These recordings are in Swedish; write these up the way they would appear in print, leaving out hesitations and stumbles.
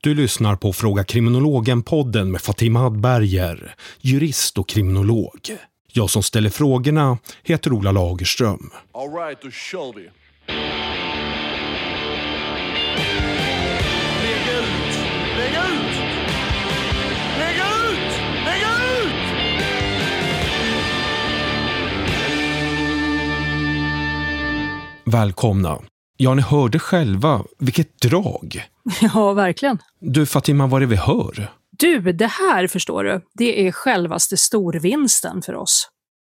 Du lyssnar på Fråga Kriminologen-podden med Fatima Hadberger, jurist och kriminolog. Jag som ställer frågorna heter Ola Lagerström. All right, då kör vi. Lägg ut! Lägg ut! Lägg ut! Lägg ut! Välkomna. Ja, ni hörde själva. Vilket drag. Ja, verkligen. Du Fatima, vad är det vi hör? Du, det här förstår du, det är självaste storvinsten för oss.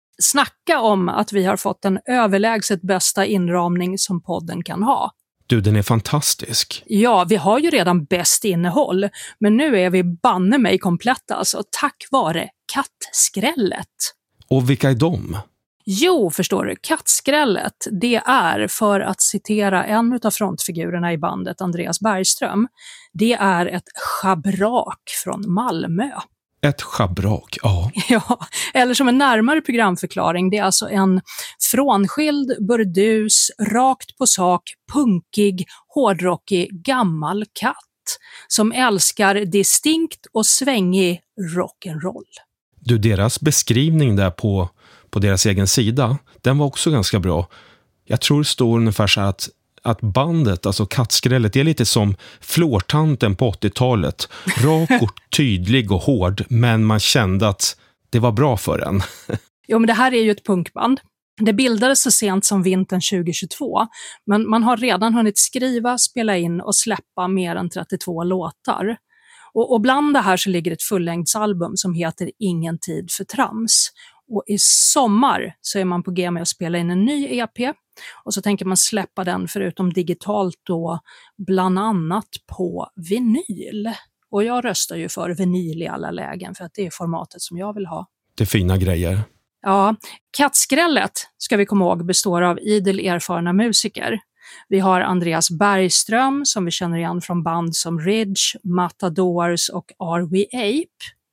Snacka om att vi har fått den överlägset bästa inramning som podden kan ha. Du, den är fantastisk. Ja, vi har ju redan bäst innehåll, men nu är vi banne mig kompletta, alltså tack vare kattskrället. Och vilka är de? Jo, förstår du, kattskrället, det är, för att citera en av frontfigurerna i bandet, Andreas Bergström, det är ett schabrak från Malmö. Ett schabrak, ja. Ja, eller som en närmare programförklaring, det är alltså en frånskild, burdus, rakt på sak, punkig, hårdrockig, gammal katt som älskar distinkt och svängig rock'n'roll. Du, deras beskrivning där på deras egen sida, den var också ganska bra. Jag tror det står ungefär så här att bandet, alltså kattskrället, är lite som flårtanten på 80-talet. Rak och tydlig och hård, men man kände att det var bra för en. Jo, men det här är ju ett punkband. Det bildades så sent som vintern 2022, men man har redan hunnit skriva, spela in och släppa mer än 32 låtar. Och bland det här så ligger ett fullängdsalbum som heter Ingen tid för trams. Och i sommar så är man på G med att spela in en ny EP och så tänker man släppa den förutom digitalt då bland annat på vinyl. Och jag röstar ju för vinyl i alla lägen för att det är formatet som jag vill ha. Det är fina grejer. Ja, kattskrället ska vi komma ihåg består av idel erfarna musiker. Vi har Andreas Bergström som vi känner igen från band som Ridge, Matadors och Are We Ape.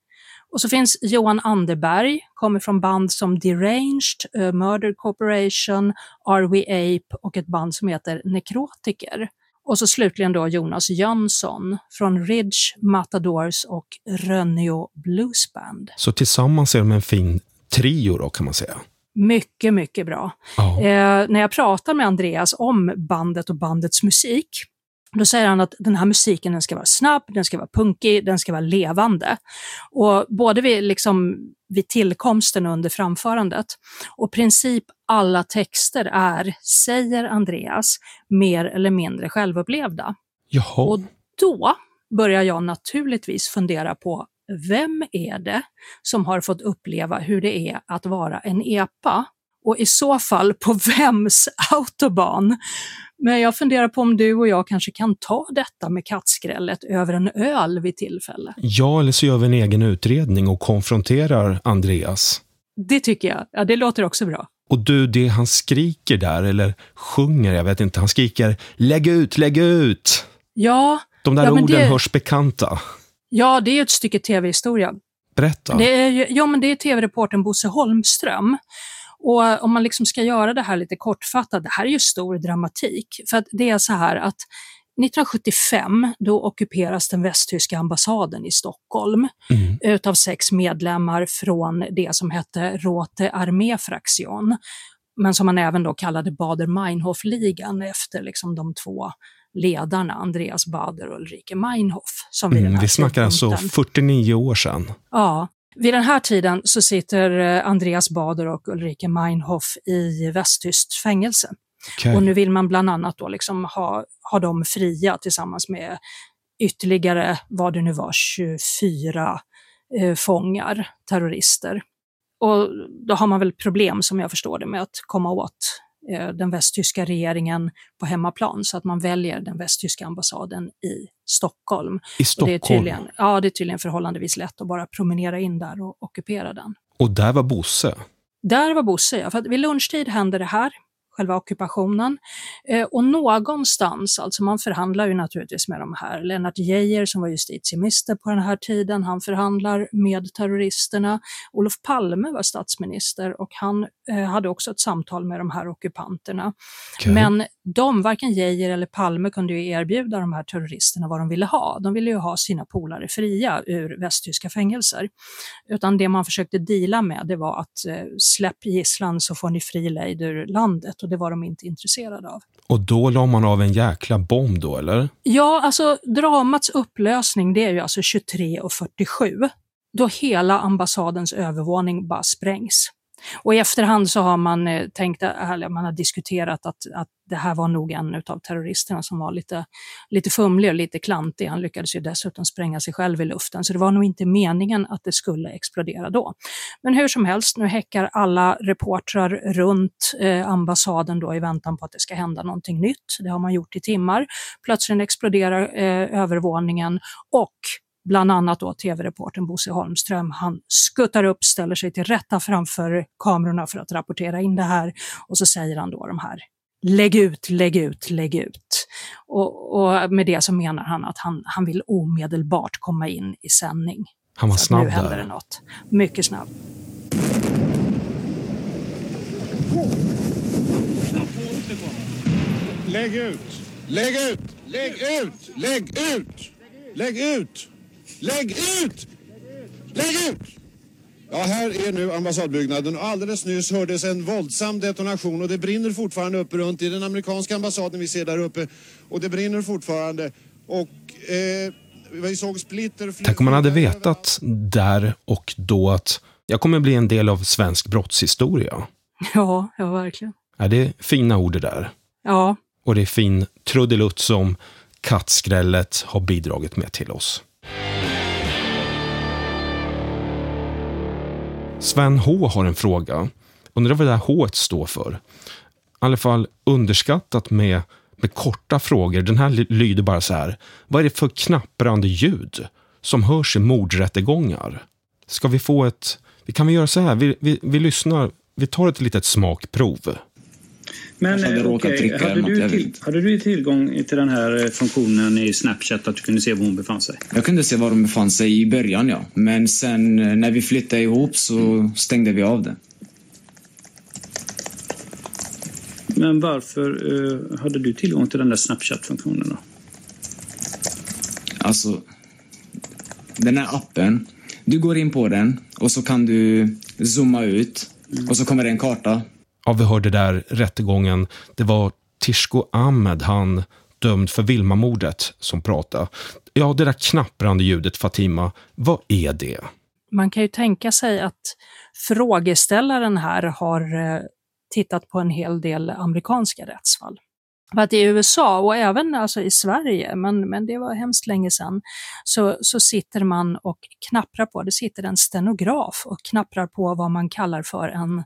Och så finns Johan Anderberg, kommer från band som Deranged, Murder Corporation, Are We Ape och ett band som heter Nekrotiker. Och så slutligen då Jonas Jönsson från Ridge, Matadors och Rönnio Blues Band. Så tillsammans är de en fin trio då, kan man säga. Mycket, mycket bra. Ja. När jag pratar med Andreas om bandet och bandets musik, då säger han att den här musiken den ska vara snabb, den ska vara punkig, den ska vara levande. Och både vid tillkomsten och under framförandet. Och princip alla texter är, säger Andreas, mer eller mindre självupplevda. Jaha. Och då börjar jag naturligtvis fundera på vem är det som har fått uppleva hur det är att vara en epa? Och i så fall på vems autobahn? Men jag funderar på om du och jag kanske kan ta detta med kattskrället över en öl vid tillfälle. Ja, eller så gör vi en egen utredning och konfronterar Andreas. Det tycker jag. Ja, det låter också bra. Och du, det han skriker där, eller sjunger, jag vet inte, han skriker lägg ut, lägg ut! Ja. De där orden hörs bekanta. Ja, det är ett stycke tv-historia. Berätta. Det är tv-reportern Bosse Holmström. Och om man ska göra det här lite kortfattat, det här är ju stor dramatik. För att det är så här att 1975 då ockuperas den västtyska ambassaden i Stockholm utav 6 medlemmar från det som hette Rote Armee-fraktion. Men som man även då kallade Baader-Meinhof-ligan efter de 2 ledarna, Andreas Baader och Ulrike Meinhof. Som vi snackar alltså 49 år sedan. Ja. Vid den här tiden så sitter Andreas Baader och Ulrike Meinhof i västtyskt fängelse. Okay. Och nu vill man bland annat då ha dem fria tillsammans med ytterligare, vad det nu var, 24 fångar, terrorister. Och då har man väl problem, som jag förstår det, med att komma åt den västtyska regeringen på hemmaplan, så att man väljer den västtyska ambassaden i Stockholm. I Stockholm? Och det är tydligen förhållandevis lätt att bara promenera in där och ockupera den. Och där var Bosse? Där var Bosse, ja. För att vid lunchtid hände det här. själva ockupationen. Och någonstans, alltså man förhandlar ju naturligtvis med de här. Lennart Geijer som var justitieminister på den här tiden, han förhandlar med terroristerna. Olof Palme var statsminister och han hade också ett samtal med de här ockupanterna. Okej. Men varken Geijer eller Palme kunde ju erbjuda de här terroristerna vad de ville ha. De ville ju ha sina polare fria ur västtyska fängelser. Utan det man försökte deala med, det var att släpp gisslan så får ni fri lejd ur landet, och det var de inte intresserade av. Och då la man av en jäkla bomb då, eller? Ja, alltså dramats upplösning, det är ju alltså 23:47, då hela ambassadens övervåning bara sprängs. Och i efterhand så har man man har diskuterat att det här var nog en av terroristerna som var lite fumlig och lite klantig. Han lyckades ju dessutom spränga sig själv i luften, så det var nog inte meningen att det skulle explodera då. Men hur som helst, nu häckar alla reportrar runt ambassaden då i väntan på att det ska hända någonting nytt. Det har man gjort i timmar. Plötsligt exploderar övervåningen, och bland annat då tv-reportern Bosse Holmström, han skuttar upp, ställer sig till rätta framför kamerorna för att rapportera in det här, och så säger han då de här: lägg ut, lägg ut, lägg ut. Och med det så menar han att han vill omedelbart komma in i sändning. Han var snabb nu händer där. det något. Mycket snabb. Lägg ut! Lägg ut! Lägg ut! Lägg ut! Lägg ut! Lägg ut! Lägg ut! Ja, här är nu ambassadbyggnaden, och alldeles nyss hördes en våldsam detonation, och det brinner fortfarande uppe runt i den amerikanska ambassaden vi ser där uppe, och det brinner fortfarande, och vi såg splitter. Tänk om man hade vetat där och då att jag kommer bli en del av svensk brottshistoria. Ja, verkligen. Ja, det är fina ord det där. Ja. Och det är fin trudelutt som kattskrället har bidragit med till oss. Sven H har en fråga. Undrar vad det här H står för. I alla fall underskattat med korta frågor. Den här lyder bara så här: vad är det för knapprande ljud som hörs i mordrättegångar? Ska vi få vi kan göra så här. Vi lyssnar. Vi tar ett litet smakprov. Men hade du tillgång till den här funktionen i Snapchat, att du kunde se var hon befann sig? Jag kunde se var de befann sig i början, ja. Men sen när vi flyttade ihop så stängde vi av det. Men varför hade du tillgång till den där Snapchat-funktionen då? Alltså, den här appen, du går in på den och så kan du zooma ut och så kommer det en karta. Ja, vi hörde där rättegången. Det var Tishko Ahmed, han dömd för Vilma-mordet, som pratade. Ja, det där knapprande ljudet, Fatima, vad är det? Man kan ju tänka sig att frågeställaren här har tittat på en hel del amerikanska rättsfall. För att i USA och även alltså i Sverige, men det var hemskt länge sedan, så sitter man och knapprar på, det sitter en stenograf och knapprar på vad man kallar för en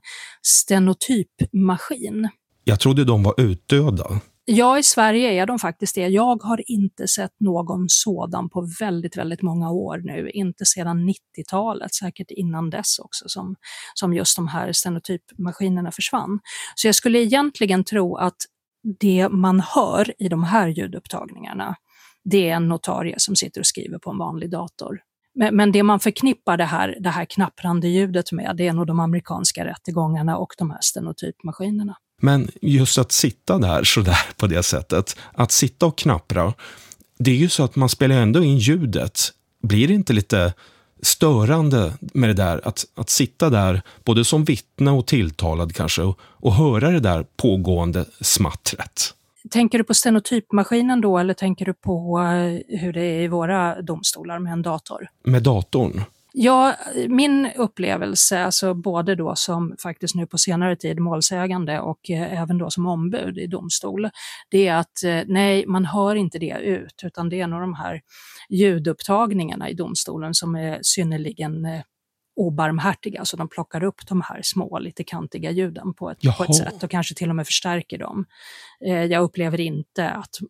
stenotypmaskin. Jag trodde de var utdöda. Ja, i Sverige är de faktiskt det. Jag har inte sett någon sådan på väldigt, väldigt många år nu. Inte sedan 90-talet, säkert innan dess också, som just de här stenotypmaskinerna försvann. Så jag skulle egentligen tro att det man hör i de här ljudupptagningarna, det är en notarie som sitter och skriver på en vanlig dator. Men det man förknippar det här knapprande ljudet med, det är nog de amerikanska rättegångarna och de här stenotypmaskinerna. Men just att sitta där så där på det sättet, att sitta och knappra, det är ju så att man spelar ändå in ljudet. Blir det inte lite störande med det där att sitta där både som vittne och tilltalad kanske och höra det där pågående smattret? Tänker du på stenotypmaskinen då, eller tänker du på hur det är i våra domstolar med en dator? Med datorn? Ja, min upplevelse, alltså både då som faktiskt nu på senare tid målsägande och även då som ombud i domstol, det är att nej, man hör inte det ut, utan det är nog de här ljudupptagningarna i domstolen som är synnerligen obarmhärtiga, så alltså de plockar upp de här små, lite kantiga ljuden på ett sätt och kanske till och med förstärker dem. Jag upplever inte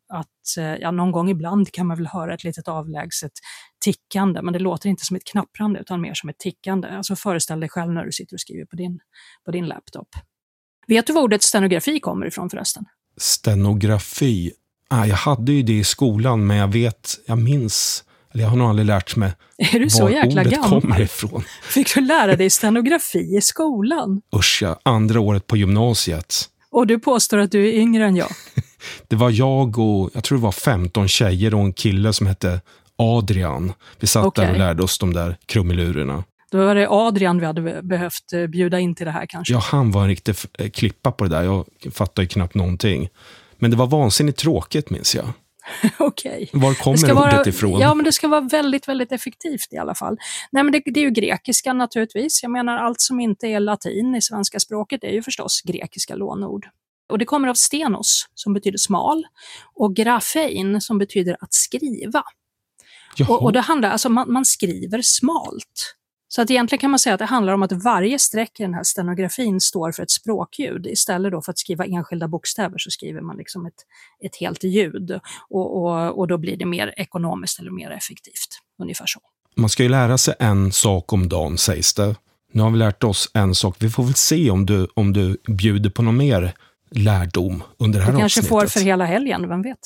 att någon gång ibland kan man väl höra ett litet avlägset tickande, men det låter inte som ett knapprande utan mer som ett tickande. Alltså föreställ dig själv när du sitter och skriver på din laptop. Vet du var ordet stenografi kommer ifrån förresten? Stenografi? Jag hade ju det i skolan, men jag minns, eller jag har nog aldrig lärt mig är du så var jäkla ordet gammal? kommer ifrån. Fick du lära dig stenografi i skolan? Usch ja, andra året på gymnasiet. Och du påstår att du är yngre än jag. Det var jag och, jag tror det var 15 tjejer och en kille som hette Adrian. Vi satt där och lärde oss de där krumelurerna. Då var det Adrian vi hade behövt bjuda in till det här kanske. Ja, han var en riktig klippa på det där. Jag fattar ju knappt någonting. Men det var vansinnigt tråkigt, minns jag. Okej. Var kommer ordet ifrån? Ja, men det ska vara väldigt, väldigt effektivt i alla fall. Nej, men det är ju grekiska naturligtvis. Jag menar, allt som inte är latin i svenska språket är ju förstås grekiska lånord. Och det kommer av stenos, som betyder smal, och grafein, som betyder att skriva. Och det handlar, alltså man skriver smalt. Så att egentligen kan man säga att det handlar om att varje streck i den här stenografin står för ett språkljud. Istället då för att skriva enskilda bokstäver så skriver man liksom ett helt ljud. Och då blir det mer ekonomiskt eller mer effektivt. Ungefär så. Man ska ju lära sig en sak om dagen, sägs det. Nu har vi lärt oss en sak. Vi får väl se om du bjuder på någon mer lärdom under det här avsnittet. Kanske får för hela helgen, vem vet?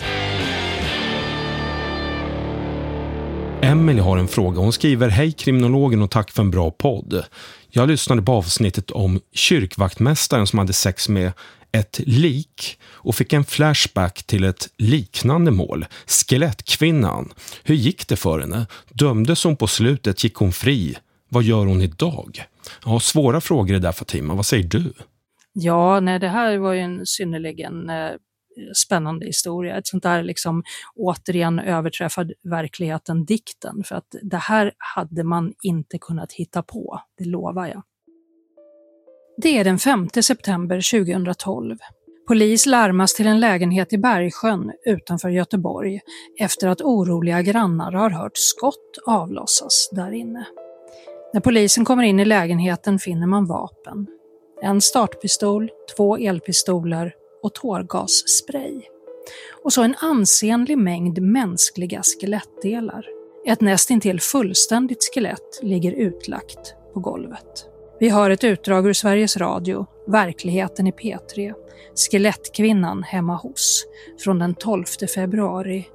Emily har en fråga. Hon skriver: Hej kriminologen och tack för en bra podd. Jag lyssnade på avsnittet om kyrkvaktmästaren som hade sex med ett lik och fick en flashback till ett liknande mål. Skelettkvinnan. Hur gick det för henne? Dömdes hon på slutet? Gick hon fri? Vad gör hon idag? Ja, svåra frågor det där, Fatima. Vad säger du? Ja, nej, det här var ju en synnerligen spännande historia. Ett sånt där liksom återigen överträffad verkligheten dikten. För att det här hade man inte kunnat hitta på, det lovar jag. Det är den 5 september 2012. Polis larmas till en lägenhet i Bergsjön utanför Göteborg efter att oroliga grannar har hört skott avlossas där inne. När polisen kommer in i lägenheten finner man vapen. En startpistol, 2 elpistoler och tårgasspray. Och så en ansenlig mängd mänskliga skelettdelar. Ett nästintill fullständigt skelett ligger utlagt på golvet. Vi har ett utdrag ur Sveriges Radio, Verkligheten i P3, Skelettkvinnan hemma hos, från den 12 februari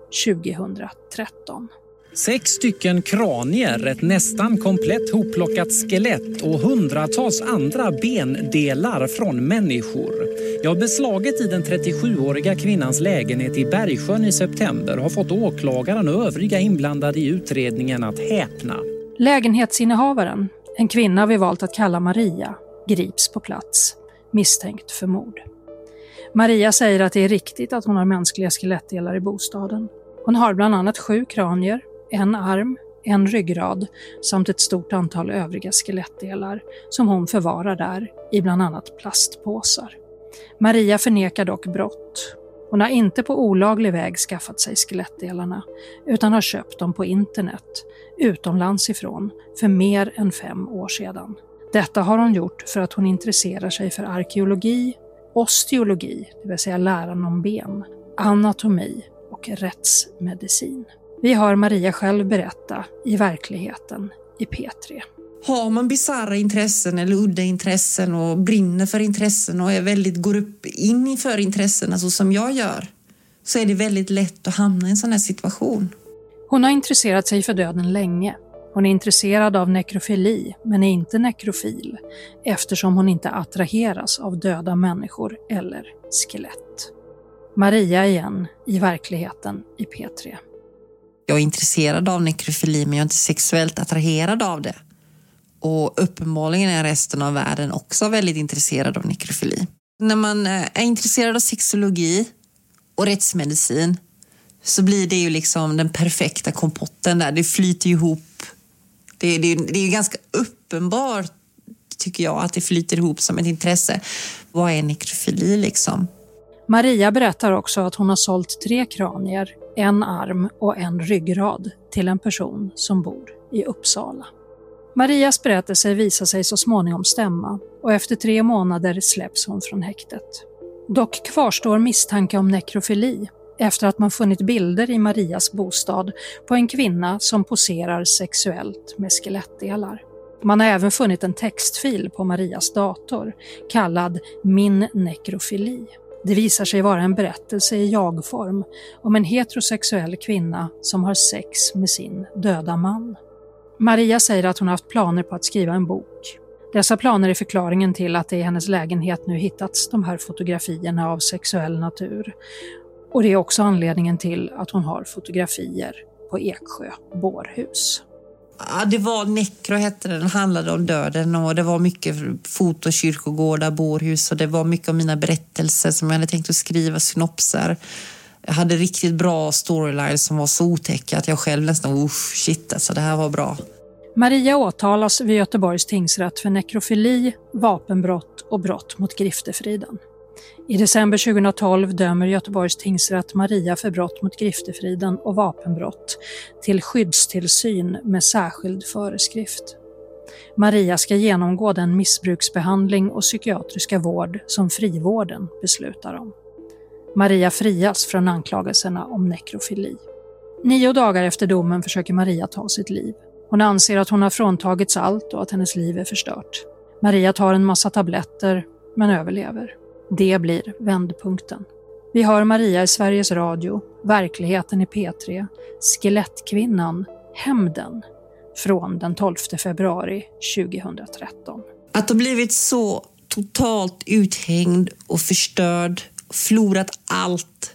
2013. 6 stycken kranier, ett nästan komplett hopplockat skelett och hundratals andra bendelar från människor. Ja, beslaget i den 37-åriga kvinnans lägenhet i Bergsjön i september har fått åklagaren och övriga inblandade i utredningen att häpna. Lägenhetsinnehavaren, en kvinna vi valt att kalla Maria, grips på plats, misstänkt för mord. Maria säger att det är riktigt att hon har mänskliga skelettdelar i bostaden. Hon har bland annat 7 kranier, en arm, en ryggrad samt ett stort antal övriga skelettdelar som hon förvarar där i bland annat plastpåsar. Maria förnekar dock brott. Hon har inte på olaglig väg skaffat sig skelettdelarna utan har köpt dem på internet, utomlands ifrån, för mer än 5 år sedan. Detta har hon gjort för att hon intresserar sig för arkeologi, osteologi, det vill säga läran om ben, anatomi och rättsmedicin. Vi hör Maria själv berätta i Verkligheten i P3. Har man bizarra intressen eller udda intressen och brinner för intressen och går upp in för intressen, alltså som jag gör, så är det väldigt lätt att hamna i en sån här situation. Hon har intresserat sig för döden länge. Hon är intresserad av nekrofili men är inte nekrofil eftersom hon inte attraheras av döda människor eller skelett. Maria igen i Verkligheten i P3. Jag är intresserad av nekrofili men jag är inte sexuellt attraherad av det. Och uppenbarligen är resten av världen också väldigt intresserad av nekrofili. När man är intresserad av sexologi och rättsmedicin så blir det ju liksom den perfekta kompotten där. Det flyter ihop. Det är ju ganska uppenbart, tycker jag, att det flyter ihop som ett intresse. Vad är nekrofili liksom? Maria berättar också att hon har sålt 3 kranier, en arm och en ryggrad till en person som bor i Uppsala. Marias berättelse visar sig så småningom stämma och efter 3 månader släpps hon från häktet. Dock kvarstår misstanke om nekrofili efter att man funnit bilder i Marias bostad på en kvinna som poserar sexuellt med skelettdelar. Man har även funnit en textfil på Marias dator kallad Min nekrofili. Det visar sig vara en berättelse i jag-form om en heterosexuell kvinna som har sex med sin döda man. Maria säger att hon har haft planer på att skriva en bok. Dessa planer är förklaringen till att det i hennes lägenhet nu hittats de här fotografierna av sexuell natur. Och det är också anledningen till att hon har fotografier på Eksjö bårhus. Ja, det var Nekro hette den, handlade om döden och det var mycket fotokyrkogårdar, bårhus och det var mycket av mina berättelser som jag hade tänkt att skriva synopser. Jag hade riktigt bra storylines som var så otäcka att jag själv nästan, shit alltså det här var bra. Maria åtalas vid Göteborgs tingsrätt för nekrofili, vapenbrott och brott mot griftefriden. I december 2012 dömer Göteborgs tingsrätt Maria för brott mot griftefriden och vapenbrott till skyddstillsyn med särskild föreskrift. Maria ska genomgå den missbruksbehandling och psykiatriska vård som frivården beslutar om. Maria frias från anklagelserna om nekrofili. 9 dagar efter domen försöker Maria ta sitt liv. Hon anser att hon har fråntagits allt och att hennes liv är förstört. Maria tar en massa tabletter men överlever. Det blir vändpunkten. Vi hör Maria i Sveriges Radio, Verkligheten i P3, Skelettkvinnan, Hämnden från den 12 februari 2013. Att ha blivit så totalt uthängd och förstörd, förlorat allt,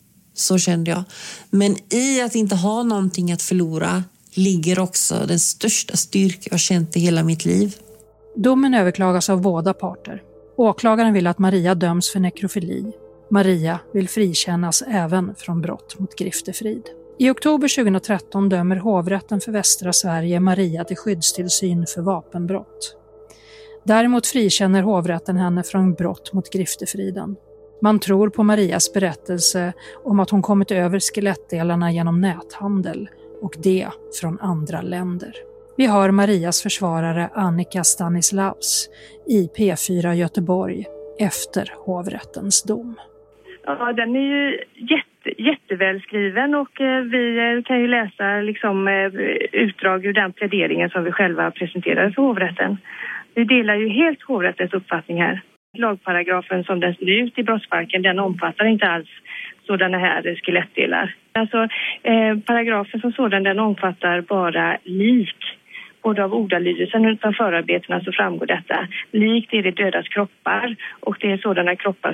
så kände jag. Men i att inte ha någonting att förlora ligger också den största styrka jag känt i hela mitt liv. Domen överklagas av båda parter. Åklagaren vill att Maria döms för nekrofili. Maria vill frikännas även från brott mot griftefrid. I oktober 2013 dömer hovrätten för Västra Sverige Maria till skyddstillsyn för vapenbrott. Däremot frikänner hovrätten henne från brott mot griftefriden. Man tror på Marias berättelse om att hon kommit över skelettdelarna genom näthandel och det från andra länder. Vi hör Marias försvarare Annika Stanislavs i P4 Göteborg efter hovrättens dom. Ja, den är ju jättevälskriven och vi kan ju läsa utdrag ur den pläderingen som vi själva presenterade för hovrätten. Vi delar ju helt hovrättens uppfattning här. Lagparagrafen som den ser ut i brottsbalken, den omfattar inte alls sådana här skelettdelar. Alltså paragrafen som sådan, den omfattar bara lik. Både av ordalydelsen och av förarbetena så framgår detta. Likt är det dödas kroppar och det är sådana kroppar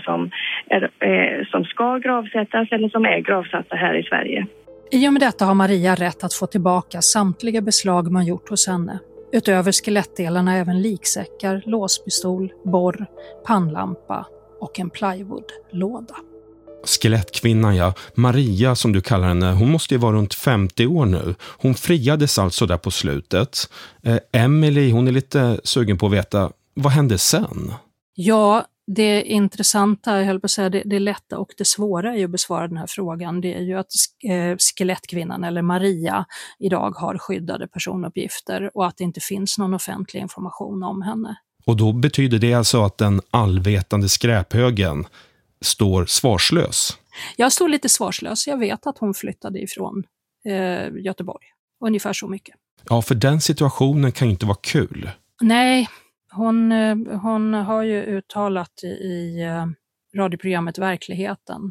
som ska gravsättas eller som är gravsatta här i Sverige. I och med detta har Maria rätt att få tillbaka samtliga beslag man gjort hos henne. Utöver skelettdelarna även liksäckar, låspistol, borr, pannlampa och en plywoodlåda. Skelettkvinnan, ja. Maria som du kallar henne, hon måste ju vara runt 50 år nu. Hon friades alltså där på slutet. Emily, hon är lite sugen på att veta, vad hände sen? Ja, det intressanta, jag höll på att säga, det lätta och det svåra i att besvara den här frågan, det är ju att skelettkvinnan eller Maria idag har skyddade personuppgifter och att det inte finns någon offentlig information om henne. Och då betyder det alltså att den allvetande skräphögen står svarslös? Jag står lite svarslös. Jag vet att hon flyttade ifrån Göteborg. Ungefär så mycket. Ja, för den situationen kan ju inte vara kul. Nej, hon har ju uttalat i radioprogrammet Verkligheten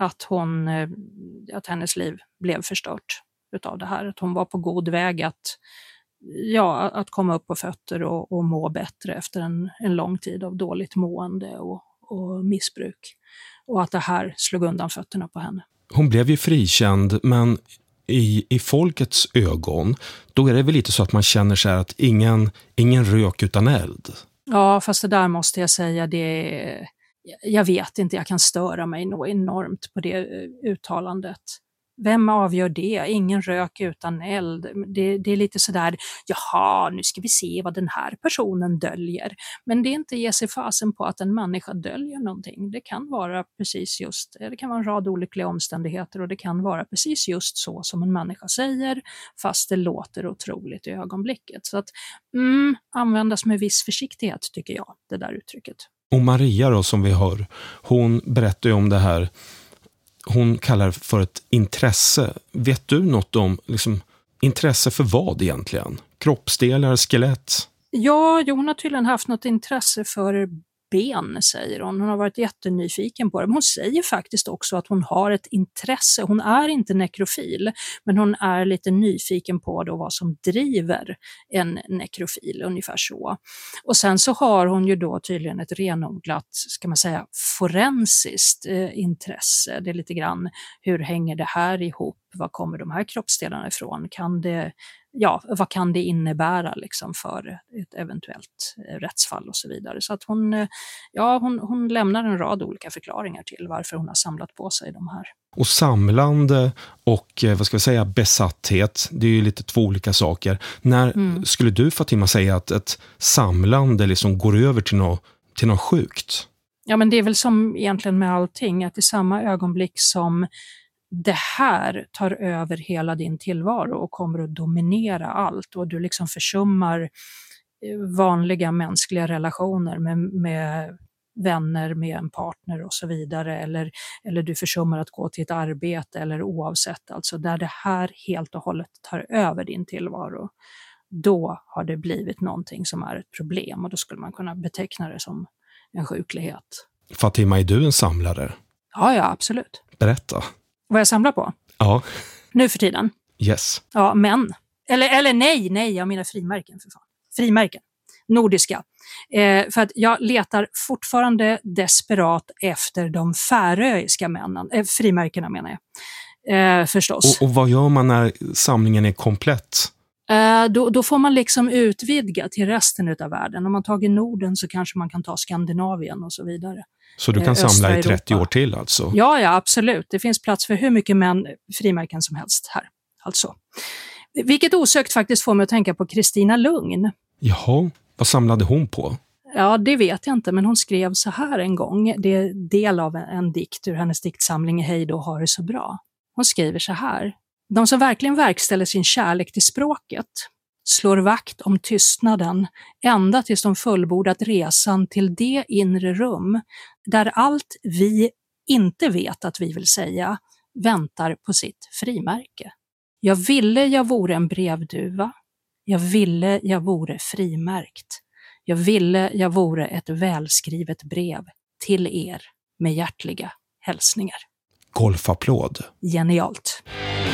att hennes liv blev förstört utav det här. Att hon var på god väg att komma upp på fötter och må bättre efter en lång tid av dåligt mående och missbruk. Och att det här slog undan fötterna på henne. Hon blev ju frikänd, men i folkets ögon, då är det väl lite så att man känner så här att ingen rök utan eld. Ja, fast det där måste jag säga, jag vet inte, jag kan störa mig nog enormt på det uttalandet. Vem avgör det? Ingen rök utan eld. Det är lite sådär, jaha, nu ska vi se vad den här personen döljer. Men det är inte ge sig fasen på att en människa döljer någonting. Det kan vara precis just, det kan vara en rad olyckliga omständigheter och det kan vara precis just så som en människa säger, fast det låter otroligt i ögonblicket. Så att användas med viss försiktighet tycker jag, det där uttrycket. Och Maria då, som vi hör, hon berättar ju om det här. Hon kallar det för ett intresse. Vet du något om intresse för vad egentligen? Kroppsdelar, skelett? Ja, hon har tydligen haft något intresse för ben, säger hon. Hon har varit jättenyfiken på det. Men hon säger faktiskt också att hon har ett intresse. Hon är inte nekrofil, men hon är lite nyfiken på då vad som driver en nekrofil, ungefär så. Och sen så har hon ju då tydligen ett renodlat, ska man säga, forensiskt intresse. Det är lite grann, hur hänger det här ihop? Var kommer de här kroppsdelarna ifrån? Vad kan det innebära liksom för ett eventuellt rättsfall och så vidare. Så att hon lämnar en rad olika förklaringar till varför hon har samlat på sig de här. Och samlande och besatthet, det är ju lite två olika saker. När skulle du, Fatima, säga att ett samlande liksom går över till något sjukt? Ja, men det är väl som egentligen med allting, att i samma ögonblick som det här tar över hela din tillvaro och kommer att dominera allt och du liksom försummar vanliga mänskliga relationer med vänner, med en partner och så vidare, eller du försummar att gå till ett arbete eller oavsett, alltså där det här helt och hållet tar över din tillvaro, då har det blivit någonting som är ett problem och då skulle man kunna beteckna det som en sjuklighet. Fatima, är du en samlare? Ja, absolut. Berätta. Vad jag samlar på? Ja. Nu för tiden? Yes. Ja, men. Eller nej, jag menar frimärken för fan. Frimärken. Nordiska. För att jag letar fortfarande desperat efter de färöiska frimärkena menar jag. Förstås. Och vad gör man när samlingen är komplett? Då får man liksom utvidga till resten av världen. Om man tagit Norden så kanske man kan ta Skandinavien och så vidare. Så du kan samla i 30 år till alltså? Ja, absolut. Det finns plats för hur mycket frimärken som helst här. Alltså. Vilket osökt faktiskt får mig att tänka på Kristina Lugn. Jaha, vad samlade hon på? Ja, det vet jag inte, men hon skrev så här en gång. Det är del av en dikt ur hennes diktsamling Hej då, har det så bra. Hon skriver så här. De som verkligen verkställer sin kärlek till språket slår vakt om tystnaden ända tills de fullbordat resan till det inre rum där allt vi inte vet att vi vill säga väntar på sitt frimärke. Jag ville jag vore en brevduva. Jag ville jag vore frimärkt. Jag ville jag vore ett välskrivet brev till er med hjärtliga hälsningar. Golfapplåd. Genialt.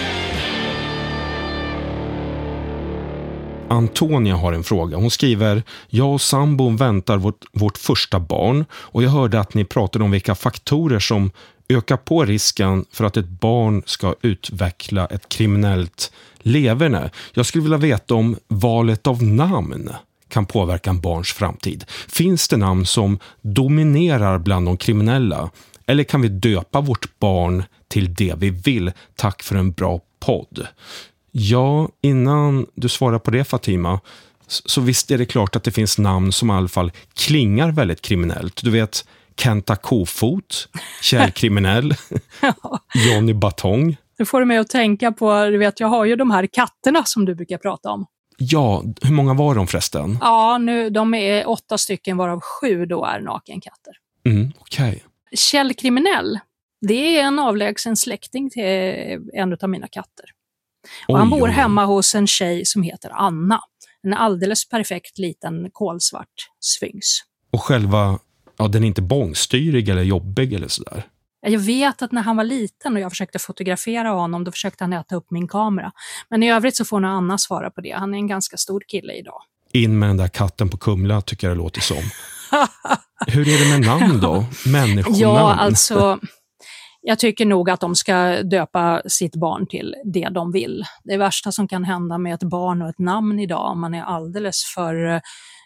Antonia har en fråga. Hon skriver: jag och sambon väntar vårt första barn och jag hörde att ni pratade om vilka faktorer som ökar på risken för att ett barn ska utveckla ett kriminellt leverne. Jag skulle vilja veta om valet av namn kan påverka en barns framtid. Finns det namn som dominerar bland de kriminella? Eller kan vi döpa vårt barn till det vi vill? Tack för en bra podd. Ja, innan du svarar på det, Fatima, så visst är det klart att det finns namn som i alla fall klingar väldigt kriminellt. Du vet, Kenta Kofot, Kärlkriminell, Johnny Batong. Nu får du mig att tänka på, du vet, jag har ju de här katterna som du brukar prata om. Ja, hur många var de förresten? Ja, de är 8 stycken varav 7 då är nakenkatter. Okej. Kärlkriminell, det är en avlägsen släkting till en av mina katter. Och han bor hemma hos en tjej som heter Anna. En alldeles perfekt liten kolsvart sphinx. Och själva, den är inte bångstyrig eller jobbig eller sådär? Jag vet att när han var liten och jag försökte fotografera honom, då försökte han äta upp min kamera. Men i övrigt så får nog Anna svara på det. Han är en ganska stor kille idag. In med den där katten på Kumla, tycker jag det låter som. Hur är det med namn då? Människonamn? Ja, alltså... Jag tycker nog att de ska döpa sitt barn till det de vill. Det värsta som kan hända med ett barn och ett namn idag, om man är alldeles för,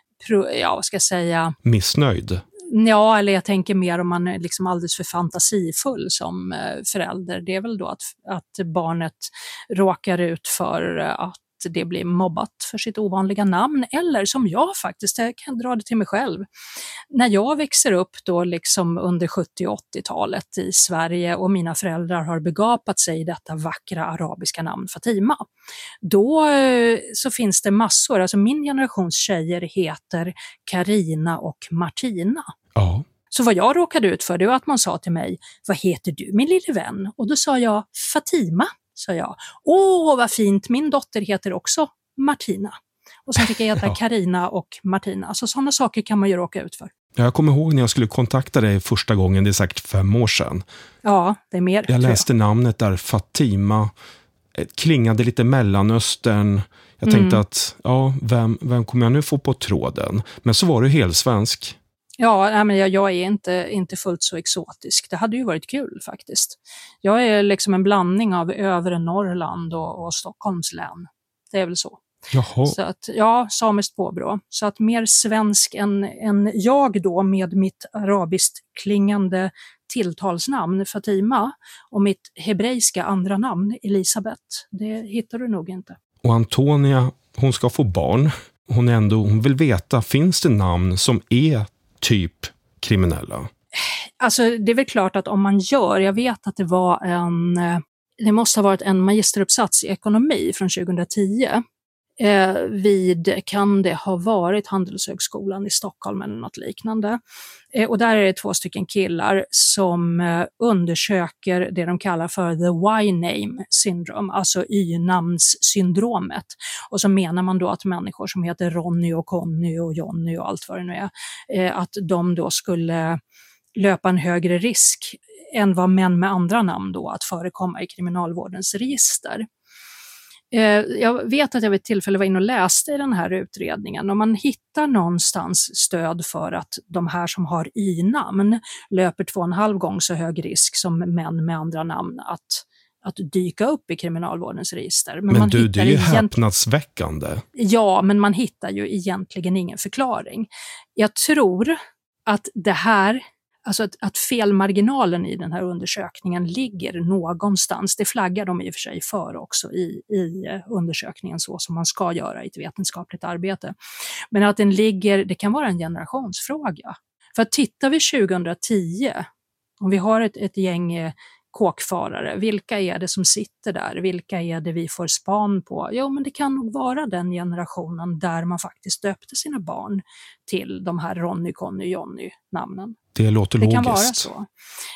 missnöjd? Ja, eller jag tänker mer om man är liksom alldeles för fantasifull som förälder. Det är väl då att barnet råkar ut för att det blir mobbat för sitt ovanliga namn, eller som jag faktiskt, jag kan dra det till mig själv. När jag växer upp då liksom under 70- och 80-talet i Sverige och mina föräldrar har begapat sig i detta vackra arabiska namn Fatima, då så finns det massor, alltså min generations tjejer heter Karina och Martina. Ja. Så vad jag råkade ut för, det var att man sa till mig, vad heter du min lille vän? Och då sa jag Fatima. Sa jag. Åh, vad fint, min dotter heter också Martina. Och sen fick jag heta Carina och Martina. Alltså sådana saker kan man ju råka ut för. Jag kommer ihåg när jag skulle kontakta dig första gången, det är säkert 5 år sedan. Ja, det är mer. Jag läste namnet där, Fatima, klingade lite Mellanöstern. Jag tänkte att, vem kommer jag nu få på tråden? Men så var du helsvensk. Ja, men jag är inte fullt så exotisk. Det hade ju varit kul faktiskt. Jag är liksom en blandning av övre Norrland och Stockholms län. Det är väl så. Jaha. Så att, samiskt påbrå. Så att mer svensk än jag då med mitt arabiskt klingande tilltalsnamn Fatima och mitt hebreiska andra namn Elisabeth. Det hittar du nog inte. Och Antonia, hon ska få barn. Hon vill veta, finns det namn som är typ kriminella? Alltså det är väl klart att om man jag vet att det måste ha varit en magisteruppsats i ekonomi från 2010 kan det ha varit Handelshögskolan i Stockholm eller något liknande. Och där är det 2 stycken killar som undersöker det de kallar för the Y-name syndrome, alltså Y-namnssyndromet. Och så menar man då att människor som heter Ronny och Conny och Jonny och allt vad det nu är, att de då skulle löpa en högre risk än vad män med andra namn då att förekomma i kriminalvårdens register. Jag vet att jag vid ett tillfälle var inne och läste i den här utredningen och man hittar någonstans stöd för att de här som har i-namn löper 2,5 gånger så hög risk som män med andra namn att dyka upp i kriminalvårdens register. Men det är ju häpnadsväckande. Ja, men man hittar ju egentligen ingen förklaring. Jag tror att det här, alltså att felmarginalen i den här undersökningen ligger någonstans. Det flaggar de i och för sig för också i undersökningen så som man ska göra i ett vetenskapligt arbete. Men att den ligger, det kan vara en generationsfråga. För att tittar vi 2010, om vi har ett gäng kåkfarare, vilka är det som sitter där? Vilka är det vi får span på? Jo, men det kan nog vara den generationen där man faktiskt döpte sina barn till de här Ronny, Conny, Jonny namnen. Det låter logiskt. Det kan vara så.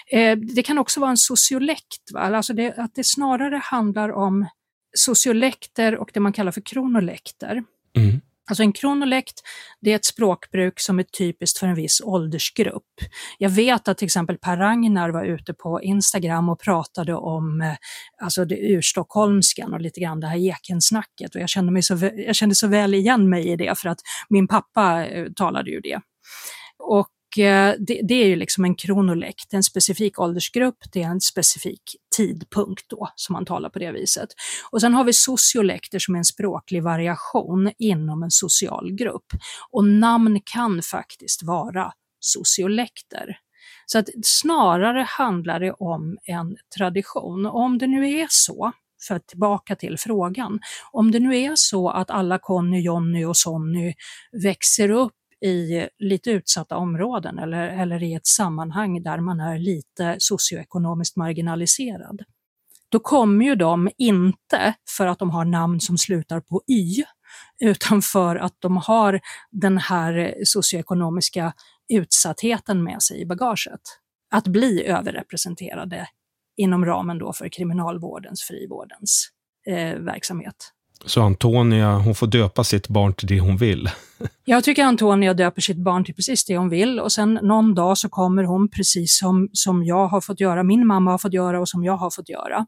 Det kan också vara en sociolekt, va? Alltså att det snarare handlar om sociolekter och det man kallar för kronolekter. Mm. Alltså en kronolekt, det är ett språkbruk som är typiskt för en viss åldersgrupp. Jag vet att till exempel Per Ragnar var ute på Instagram och pratade om alltså det urstockholmskan och lite grann det här ekensnacket. Och jag kände så väl igen mig i det för att min pappa talade ju det. Och det är ju liksom en kronolekt, en specifik åldersgrupp, det är en specifik tidpunkt då som man talar på det viset. Och sen har vi sociolekter som är en språklig variation inom en social grupp. Och namn kan faktiskt vara sociolekter. Så att snarare handlar det om en tradition. Och om det nu är så, för att tillbaka till frågan, om det nu är så att alla Conny, Jonny och Sonny växer upp i lite utsatta områden eller i ett sammanhang där man är lite socioekonomiskt marginaliserad. Då kommer ju de inte för att de har namn som slutar på Y, utan för att de har den här socioekonomiska utsattheten med sig i bagaget. Att bli överrepresenterade inom ramen då för kriminalvårdens, frivårdens verksamhet. Så Antonia, hon får döpa sitt barn till det hon vill? Jag tycker Antonia döper sitt barn till precis det hon vill och sen någon dag så kommer hon precis som jag har fått göra, min mamma har fått göra och som jag har fått göra,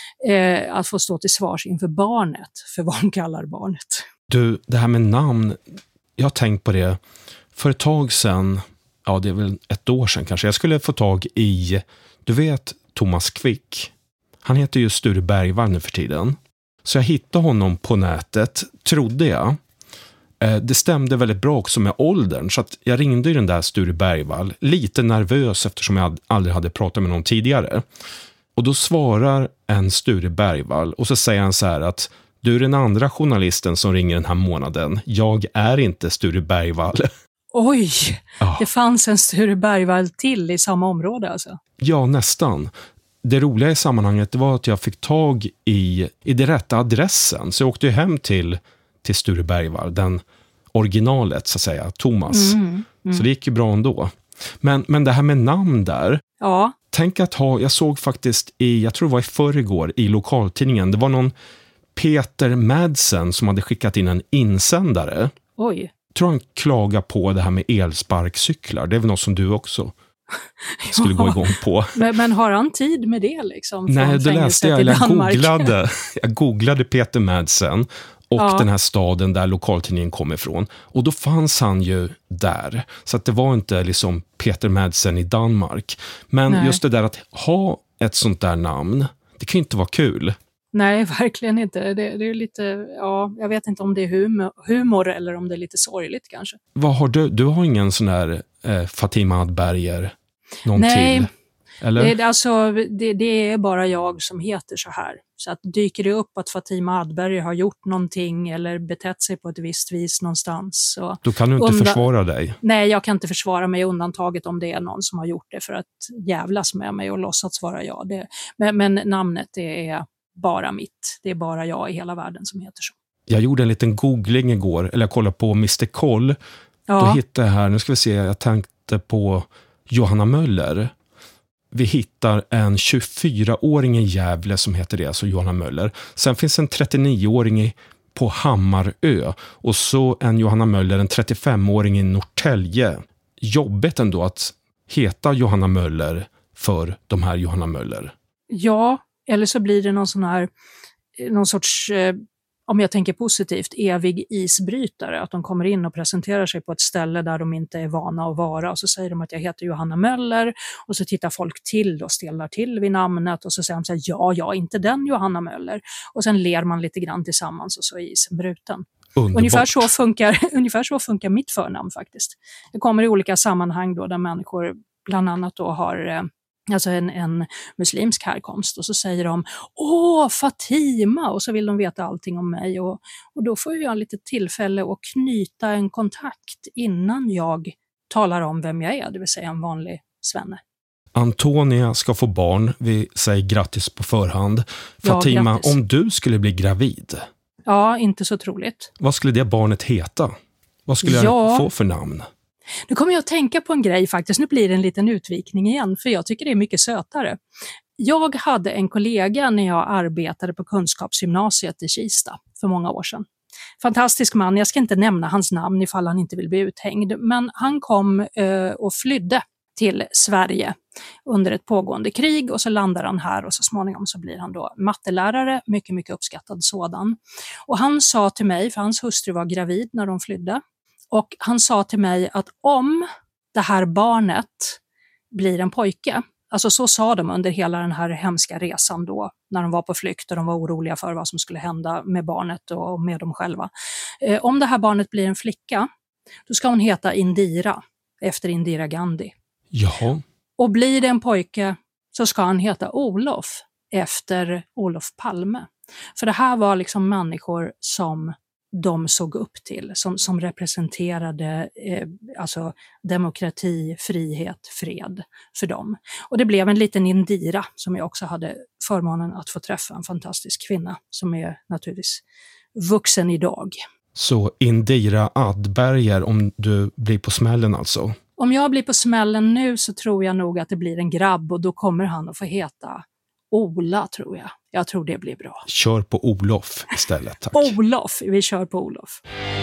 att få stå till svars inför barnet för vad hon kallar barnet. Du, det här med namn, jag har tänkt på det för ett tag sedan, ja det är väl 1 år sedan kanske, jag skulle få tag i, du vet Thomas Quick, han heter ju Sture Bergvall nu för tiden. Så jag hittade honom på nätet, trodde jag. Det stämde väldigt bra också med åldern. Så att jag ringde ju den där Sture Bergvall. Lite nervös eftersom jag aldrig hade pratat med någon tidigare. Och då svarar en Sture Bergvall. Och så säger han så här att du är den andra journalisten som ringer den här månaden. Jag är inte Sture Bergvall. Oj, det fanns en Sture Bergvall till i samma område alltså? Ja, nästan. Det roliga i sammanhanget var att jag fick tag i det rätta adressen. Så jag åkte hem till Sture Bergvall, den originalet så att säga, Thomas. Så det gick ju bra ändå. Men det här med namn där. Ja. Tänk att jag såg faktiskt jag tror det var i förrgår i lokaltidningen. Det var någon Peter Madsen som hade skickat in en insändare. Oj. Tror han klagar på det här med elsparkcyklar. Det är väl något som du också skulle gå igång på. Men har han tid med det liksom? Nej, det läste jag. Jag googlade Peter Madsen och den här staden där lokaltidningen kom ifrån. Och då fanns han ju där. Så att det var inte liksom Peter Madsen i Danmark. Men just det där att ha ett sånt där namn, det kan ju inte vara kul. Nej, verkligen inte. Det är lite, jag vet inte om det är humor eller om det är lite sorgligt kanske. Vad har du? Du har ingen sån här Fatima Adberger någon till? Eller? Det är bara jag som heter så här. Så att dyker det upp att Fatima Adberger har gjort någonting eller betett sig på ett visst vis någonstans. Så då kan du inte försvara dig? Nej, jag kan inte försvara mig, undantaget om det är någon som har gjort det för att jävlas med mig och låtsats vara jag. Men namnet det är bara mitt. Det är bara jag i hela världen som heter så. Jag gjorde en liten googling igår, eller jag kollade på Mr. Koll. Då hittade jag här, nu ska vi se, jag tänkte på Johanna Möller. Vi hittar en 24-åring i Gävle som heter det, alltså Johanna Möller. Sen finns en 39-åring på Hammarö och så en Johanna Möller, en 35-åring i Norrtälje. Jobbigt ändå att heta Johanna Möller för de här Johanna Möller. Ja, eller så blir det någon sorts, om jag tänker positivt, evig isbrytare. Att de kommer in och presenterar sig på ett ställe där de inte är vana att vara. Och så säger de att jag heter Johanna Möller. Och så tittar folk till och stelnar till vid namnet. Och så säger de så här, ja, inte den Johanna Möller. Och sen ler man lite grann tillsammans och så är isen bruten. Ungefär så funkar mitt förnamn faktiskt. Det kommer i olika sammanhang då där människor bland annat då har alltså en muslimsk härkomst och så säger de Fatima och så vill de veta allting om mig och då får jag lite tillfälle att knyta en kontakt innan jag talar om vem jag är, det vill säga en vanlig svenne. Antonia ska få barn, vi säger grattis på förhand. Fatima, grattis. Om du skulle bli gravid? Ja, inte så troligt. Vad skulle det barnet heta? Vad skulle jag få för namn? Nu kommer jag att tänka på en grej faktiskt. Nu blir det en liten utvikning igen, för jag tycker det är mycket sötare. Jag hade en kollega när jag arbetade på Kunskapsgymnasiet i Kista för många år sedan. Fantastisk man, jag ska inte nämna hans namn ifall han inte vill bli uthängd, men han kom och flydde till Sverige under ett pågående krig och så landar han här och så småningom så blir han då mattelärare, mycket, mycket uppskattad sådan. Och han sa till mig, för hans hustru var gravid när de flydde, och han sa till mig att om det här barnet blir en pojke, alltså så sa de under hela den här hemska resan då, när de var på flykt och de var oroliga för vad som skulle hända med barnet och med dem själva. Om det här barnet blir en flicka, då ska hon heta Indira, efter Indira Gandhi. Jaha. Och blir det en pojke så ska han heta Olof, efter Olof Palme. För det här var liksom människor som de såg upp till, som representerade alltså demokrati, frihet, fred för dem. Och det blev en liten Indira som jag också hade förmånen att få träffa, en fantastisk kvinna som är naturligtvis vuxen idag. Så Indira Adberger om du blir på smällen alltså? Om jag blir på smällen nu så tror jag nog att det blir en grabb och då kommer han att få heta Ola, tror jag. Jag tror det blir bra. Kör på Olof istället, tack. Olof, vi kör på Olof.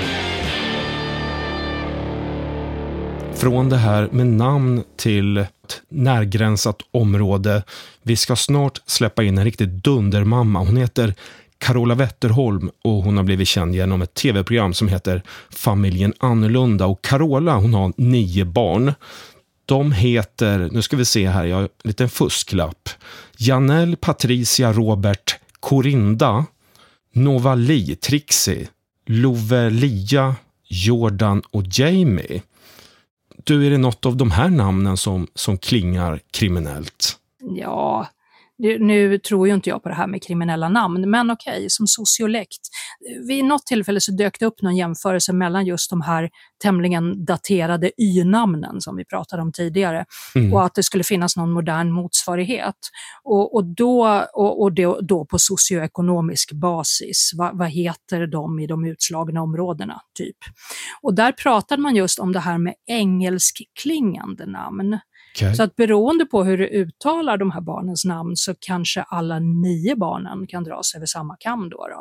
Från det här med namn till ett närgränsat område. Vi ska snart släppa in en riktigt dundermamma. Hon heter Carola Wetterholm och hon har blivit känd genom ett tv-program som heter Familjen Annorlunda. Och Carola, hon har 9 barn. De heter, nu ska vi se här, jag har en liten fusklapp. Janelle, Patricia, Robert, Corinda, Novali, Trixie, Lovelia, Jordan och Jamie. Du, är det något av de här namnen som klingar kriminellt? Ja, nu tror ju inte jag på det här med kriminella namn, men okej, som sociolekt. Vid något tillfälle så dök det upp någon jämförelse mellan just de här tämligen daterade y-namnen som vi pratade om tidigare och att det skulle finnas någon modern motsvarighet. Och då på socioekonomisk basis, vad heter de i de utslagna områdena typ. Och där pratade man just om det här med engelskklingande namn. Okay. Så att beroende på hur du uttalar de här barnens namn så kanske alla 9 barnen kan dras över samma kam då.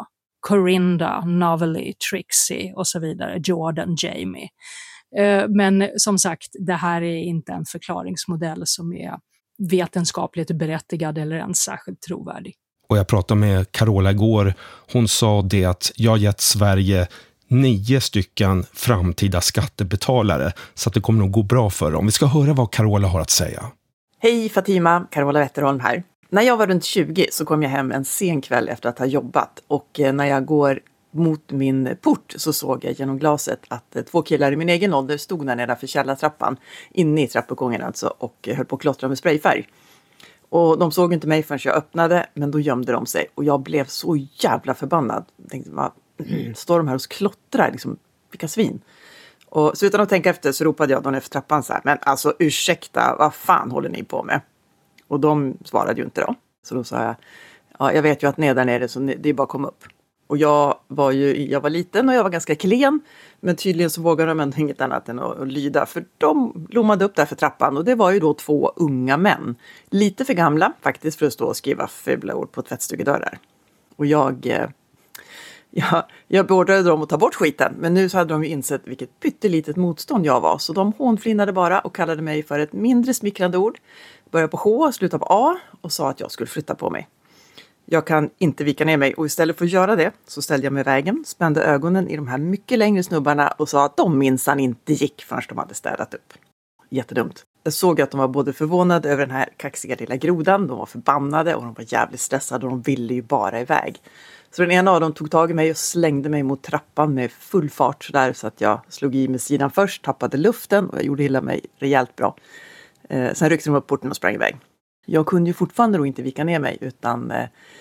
Corinda, Novelty, Trixie och så vidare, Jordan, Jamie. Men som sagt, det här är inte en förklaringsmodell som är vetenskapligt berättigad eller ens särskilt trovärdig. Och jag pratade med Carola igår. Hon sa det att jag gett Sverige 9 stycken framtida skattebetalare, så att det kommer nog gå bra för dem. Vi ska höra vad Carola har att säga. Hej Fatima, Carola Wetterholm här. När jag var runt 20 så kom jag hem en sen kväll efter att ha jobbat. Och när jag går mot min port så såg jag genom glaset att 2 killar i min egen ålder stod där nere för källartrappan, inne i trappuppgången alltså, och höll på att klottra med sprayfärg. Och de såg inte mig förrän jag öppnade, men då gömde de sig. Och jag blev så jävla förbannad. Jag tänkte, står de här och klottrar? Liksom, vilka svin. Och så utan att tänka efter så ropade jag dem efter trappan så här. Men alltså ursäkta, vad fan håller ni på med? Och de svarade ju inte då. Så då sa jag, ja, jag vet ju att ni är där nere så det är bara att komma upp. Och jag var liten och jag var ganska klen. Men tydligen så vågade de ändå inget annat än att lyda. För de lommade upp där för trappan. Och det var ju då 2 unga män. Lite för gamla faktiskt för att stå och skriva fula ord på tvättstugedörrar. Och jag beordrade dem att ta bort skiten. Men nu så hade de ju insett vilket pyttelitet motstånd jag var. Så de hånflinnade bara och kallade mig för ett mindre smickrande ord. Började på H, slutade på A och sa att jag skulle flytta på mig. Jag kan inte vika ner mig och istället för att göra det så ställde jag mig i vägen, spände ögonen i de här mycket längre snubbarna och sa att de minsann inte gick förrän de hade städat upp. Jättedumt. Jag såg att de var både förvånade över den här kaxiga lilla grodan, de var förbannade och de var jävligt stressade och de ville ju bara iväg. Så den ena av dem tog tag i mig och slängde mig mot trappan med full fart sådär så att jag slog i med sidan först, tappade luften och jag gjorde illa mig rejält bra. Sen ryckte de upp porten och sprang iväg. Jag kunde ju fortfarande då inte vika ner mig utan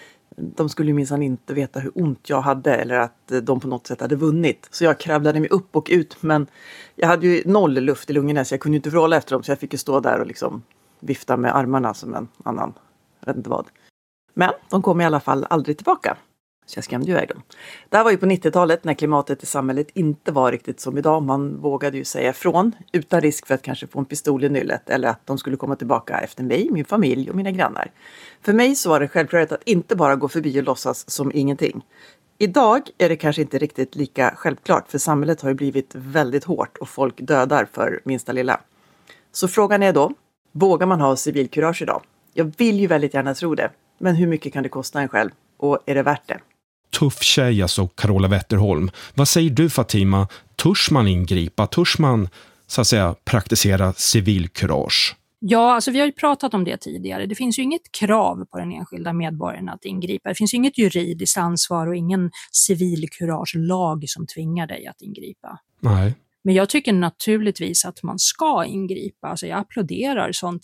de skulle ju minsann inte veta hur ont jag hade eller att de på något sätt hade vunnit. Så jag kravlade mig upp och ut men jag hade ju 0 luft i lungorna så jag kunde inte vråla efter dem så jag fick ju stå där och liksom vifta med armarna som en annan, jag vet inte vad. Men de kom i alla fall aldrig tillbaka. Så jag skrämde ju iväg dem. Det här var ju på 90-talet när klimatet i samhället inte var riktigt som idag. Man vågade ju säga ifrån utan risk för att kanske få en pistol i nyllet eller att de skulle komma tillbaka efter mig, min familj och mina grannar. För mig så var det självklart att inte bara gå förbi och låtsas som ingenting. Idag är det kanske inte riktigt lika självklart för samhället har ju blivit väldigt hårt och folk dödar för minsta lilla. Så frågan är då, vågar man ha civilkurage idag? Jag vill ju väldigt gärna tro det, men hur mycket kan det kosta en själv och är det värt det? Tuff tjej alltså, Carola Wetterholm. Vad säger du Fatima? Törs man ingripa? Törs man så att säga praktisera civilkurage? Ja, alltså vi har ju pratat om det tidigare. Det finns ju inget krav på den enskilda medborgaren att ingripa. Det finns ju inget juridiskt ansvar och ingen civilkuragelag som tvingar dig att ingripa. Nej. Men jag tycker naturligtvis att man ska ingripa. Alltså jag applåderar sånt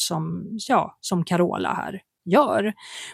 som Carola här gör.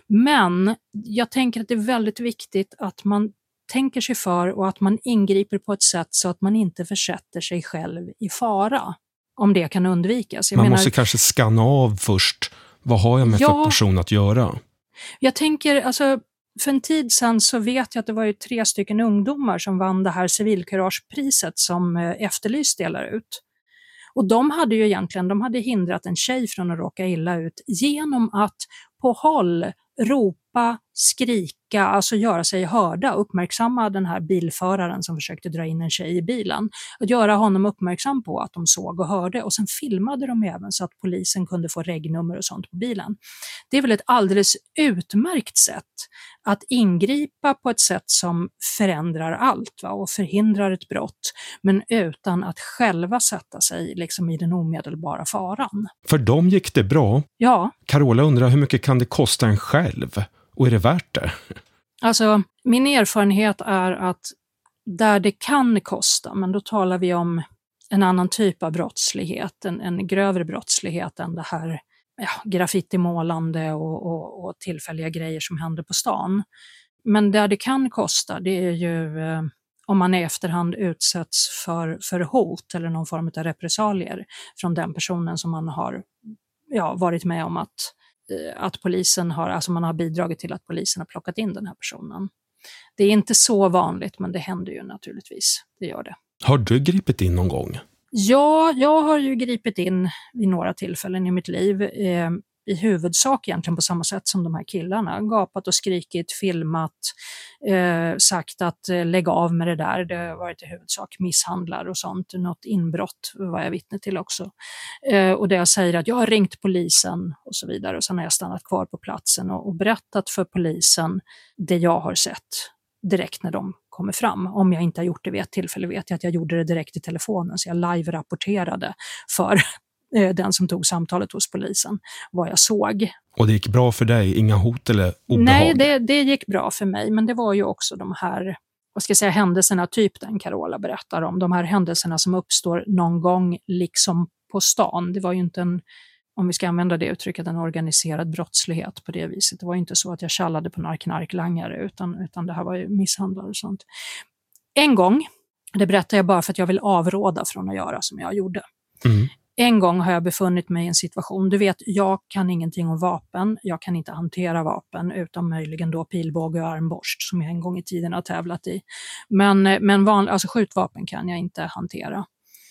Men jag tänker att det är väldigt viktigt att man tänker sig för och att man ingriper på ett sätt så att man inte försätter sig själv i fara. Om det kan undvikas. Man måste kanske skanna av först. Vad har jag med för person att göra? Jag tänker, alltså för en tid sedan så vet jag att det var ju 3 stycken ungdomar som vann det här civilkuragepriset som Efterlyst delar ut. Och de hade hindrat en tjej från att råka illa ut genom att på håll ropa, skrika, alltså göra sig hörda, uppmärksamma den här bilföraren som försökte dra in en tjej i bilen. Att göra honom uppmärksam på att de såg och hörde och sen filmade de även så att polisen kunde få regnummer och sånt på bilen. Det är väl ett alldeles utmärkt sätt att ingripa på ett sätt som förändrar allt och förhindrar ett brott men utan att själva sätta sig liksom i den omedelbara faran. För dem gick det bra. Ja. Carola undrar hur mycket kan det kosta en själv? Och är det värt det? Alltså, min erfarenhet är att där det kan kosta, men då talar vi om en annan typ av brottslighet, en grövre brottslighet än det här graffitimålande och tillfälliga grejer som händer på stan. Men där det kan kosta, det är ju om man i efterhand utsätts för hot eller någon form av repressalier från den personen som man har varit med om att polisen har, alltså man har bidragit till att polisen har plockat in den här personen. Det är inte så vanligt, men det händer ju naturligtvis. Det gör det. Har du gripit in någon gång? Ja, jag har ju gripit in vid några tillfällen i mitt liv. i huvudsak egentligen på samma sätt som de här killarna. Gapat och skrikit, filmat, sagt att lägg av med det där. Det har varit i huvudsak misshandlar och sånt. Något inbrott var jag vittne till också. Och där jag säger att jag har ringt polisen och så vidare. Och sen har jag stannat kvar på platsen och berättat för polisen det jag har sett direkt när de kommer fram. Om jag inte har gjort det vid ett tillfälle vet jag att jag gjorde det direkt i telefonen, så jag live-rapporterade för den som tog samtalet hos polisen vad jag såg. Och det gick bra för dig? Inga hot eller obehag? Nej, det gick bra för mig, men det var ju också de här, vad ska jag säga, händelserna, typ den Carola berättar om. De här händelserna som uppstår någon gång liksom på stan. Det var ju inte en, om vi ska använda det uttrycket, en organiserad brottslighet på det viset. Det var ju inte så att jag tjallade på några knarklangare, utan det här var ju misshandlar och sånt. En gång, det berättar jag bara för att jag vill avråda från att göra som jag gjorde. Mm. En gång har jag befunnit mig i en situation, du vet, jag kan ingenting om vapen, jag kan inte hantera vapen utom möjligen då pilbåge och armborst som jag en gång i tiden har tävlat i. Men alltså skjutvapen kan jag inte hantera.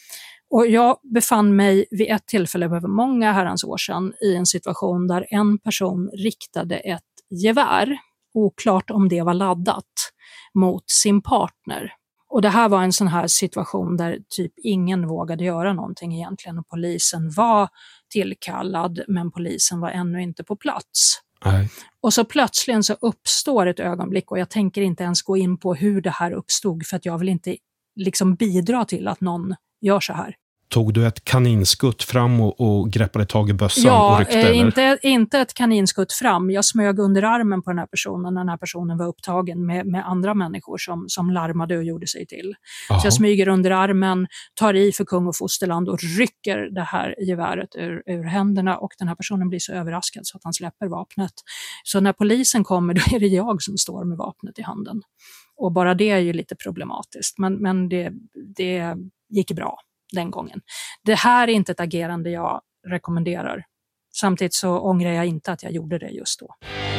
Och jag befann mig vid ett tillfälle över många herrans år sedan i en situation där en person riktade ett gevär, oklart om det var laddat, mot sin partner. Och det här var en sån här situation där typ ingen vågade göra någonting egentligen. Och polisen var tillkallad, men polisen var ännu inte på plats. Nej. Och så plötsligt så uppstår ett ögonblick, och jag tänker inte ens gå in på hur det här uppstod, för att jag vill inte liksom bidra till att någon gör så här. Tog du ett kaninskutt fram och greppade tag i bössan och ryckte? Ja, inte ett kaninskutt fram. Jag smög under armen på den här personen när den här personen var upptagen med andra människor som larmade och gjorde sig till. Aha. Så jag smyger under armen, tar i för kung och fosterland och rycker det här geväret ur händerna, och den här personen blir så överraskad så att han släpper vapnet. Så när polisen kommer, då är det jag som står med vapnet i handen. Och bara det är ju lite problematiskt, men det gick bra den gången. Det här är inte ett agerande jag rekommenderar. Samtidigt så ångrar jag inte att jag gjorde det just då.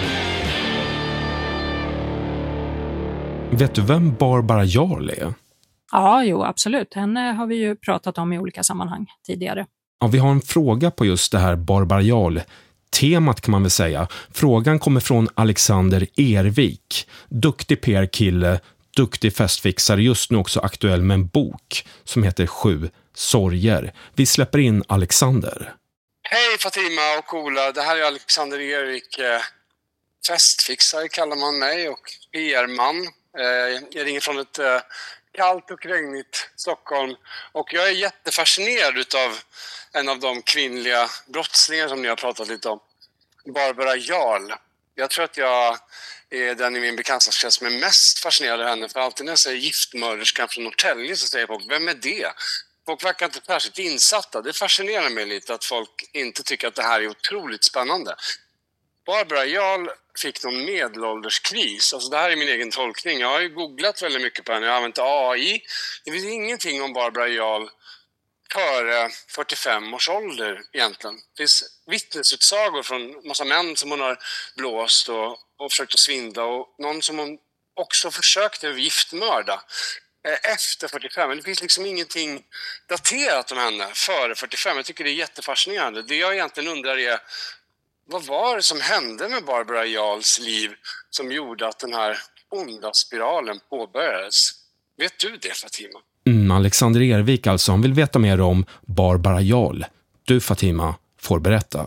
Vet du vem Barbara Jarl är? Ja, jo, absolut. Henne har vi ju pratat om i olika sammanhang tidigare. Ja, vi har en fråga på just det här Barbara Jarl-temat kan man väl säga. Frågan kommer från Alexander Ervik. Duktig PR-kille, duktig festfixare, just nu också aktuell med en bok som heter 7 sorger. Vi släpper in Alexander. Hej Fatima och Ola, det här är Alexander Erik. Festfixare kallar man mig och PR-man. Jag ringer från ett kallt och regnigt Stockholm, och jag är jättefascinerad utav en av de kvinnliga brottslingar som ni har pratat lite om, Barbara Jarl. Jag tror att jag är den i min bekantskapskrets som är mest fascinerad av henne, för alltid när jag säger giftmörderskan från Norrtälje så säger folk, vem är det? Folk verkar inte särskilt insatta. Det fascinerar mig lite att folk inte tycker att det här är otroligt spännande. Barbara Jarl fick någon medelålderskris. Alltså det här är min egen tolkning. Jag har ju googlat väldigt mycket på henne. Jag har använt AI. Det finns ingenting om Barbara Jarl före 45 års ålder egentligen. Det finns vittnesutsagor från massa män som hon har blåst och försökt att svindla. Och någon som hon också försökte giftmörda efter 45. Men det finns liksom ingenting daterat om henne före 45. Jag tycker det är jättefascinerande. Det jag egentligen undrar är, vad var det som hände med Barbara Jarls liv som gjorde att den här onda spiralen påbörjades? Vet du det, Fatima? Alexander Ervik alltså, han vill veta mer om Barbara Jarl. Du, Fatima, får berätta.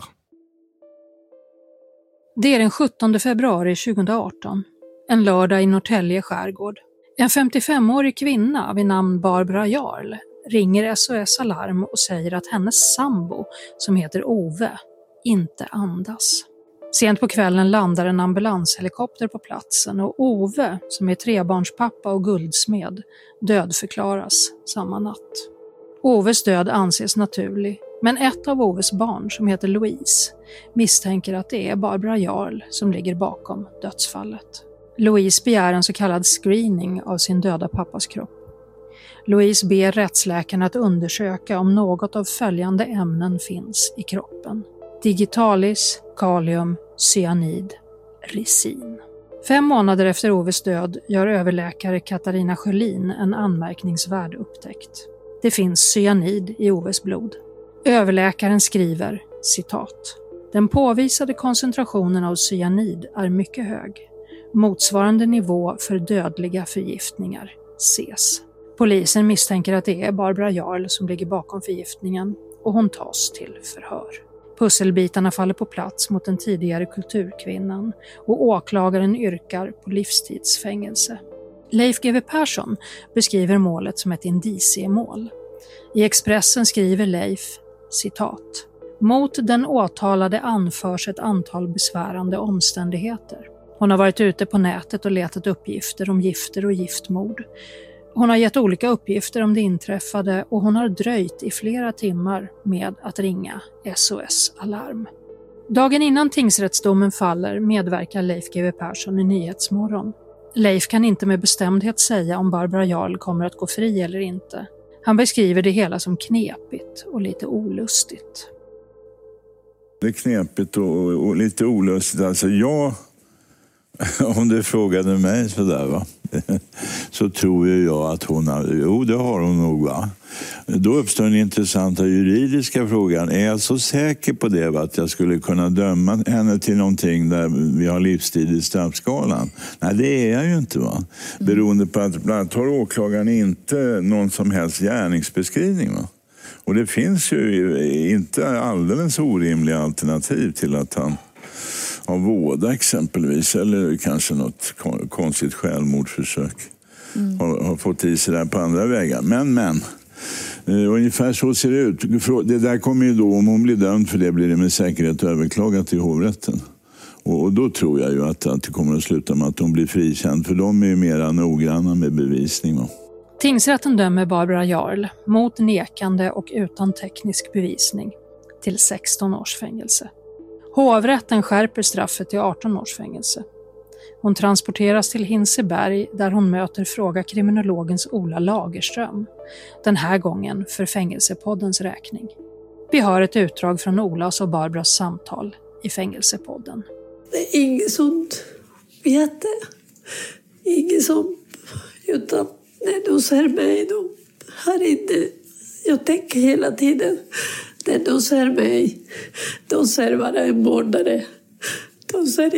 Det är den 17 februari 2018, en lördag i Norrtälje skärgård. En 55-årig kvinna vid namn Barbara Jarl ringer SOS Alarm och säger att hennes sambo, som heter Ove, inte andas. Sent på kvällen landar en ambulanshelikopter på platsen, och Ove, som är trebarnspappa och guldsmed, dödförklaras samma natt. Oves död anses naturlig, men ett av Oves barn, som heter Louise, misstänker att det är Barbara Jarl som ligger bakom dödsfallet. Louise begär en så kallad screening av sin döda pappas kropp. Louise ber rättsläkaren att undersöka om något av följande ämnen finns i kroppen: digitalis, kalium, cyanid, resin. 5 månader efter Oves död gör överläkare Katarina Sjölin en anmärkningsvärd upptäckt. Det finns cyanid i Oves blod. Överläkaren skriver, citat: Den påvisade koncentrationen av cyanid är mycket hög. Motsvarande nivå för dödliga förgiftningar ses. Polisen misstänker att det är Barbara Jarl som ligger bakom förgiftningen och hon tas till förhör. Pusselbitarna faller på plats mot den tidigare kulturkvinnan och åklagaren yrkar på livstidsfängelse. Leif GW Persson beskriver målet som ett indiciemål. I Expressen skriver Leif, citat: "Mot den åtalade anförs ett antal besvärande omständigheter. Hon har varit ute på nätet och letat uppgifter om gifter och giftmord. Hon har gett olika uppgifter om det inträffade och hon har dröjt i flera timmar med att ringa SOS-alarm." Dagen innan tingsrättsdomen faller medverkar Leif GW Persson i Nyhetsmorgon. Leif kan inte med bestämdhet säga om Barbara Jarl kommer att gå fri eller inte. Han beskriver det hela som knepigt och lite olustigt. Det är knepigt och lite olustigt. Alltså om du frågade mig sådär va, så tror jag att hon har, jo det har hon nog va. Då uppstår den intressanta juridiska frågan, är jag så säker på det va, att jag skulle kunna döma henne till någonting där vi har livstid i straffskalan? Nej det är jag ju inte va. Beroende på att bland annat har åklagaren inte någon som helst gärningsbeskrivning va. Och det finns ju inte alldeles orimliga alternativ till att han av vårda exempelvis, eller kanske något konstigt självmordsförsök har fått i sig där på andra vägar. Men ungefär så ser det ut. Det där kommer ju då, om hon blir dömd för det, blir det med säkerhet överklagat till hovrätten. Och då tror jag ju att det kommer att sluta med att hon blir frikänd, för de är ju mera noggranna med bevisning. Tingsrätten dömer Barbara Jarl mot nekande och utan teknisk bevisning till 16 års fängelse. Hovrätten skärper straffet till 18 års fängelse. Hon transporteras till Hinseberg där hon möter fråga kriminologens Ola Lagerström. Den här gången för Fängelsepoddens räkning. Vi har ett utdrag från Olas och Barbaras samtal i Fängelsepodden. Det är inget sånt vet det. Inget sånt. Utan när de ser mig, de har inte... Jag tänker hela tiden... När de ser mig, de ser bara en mordare. De ser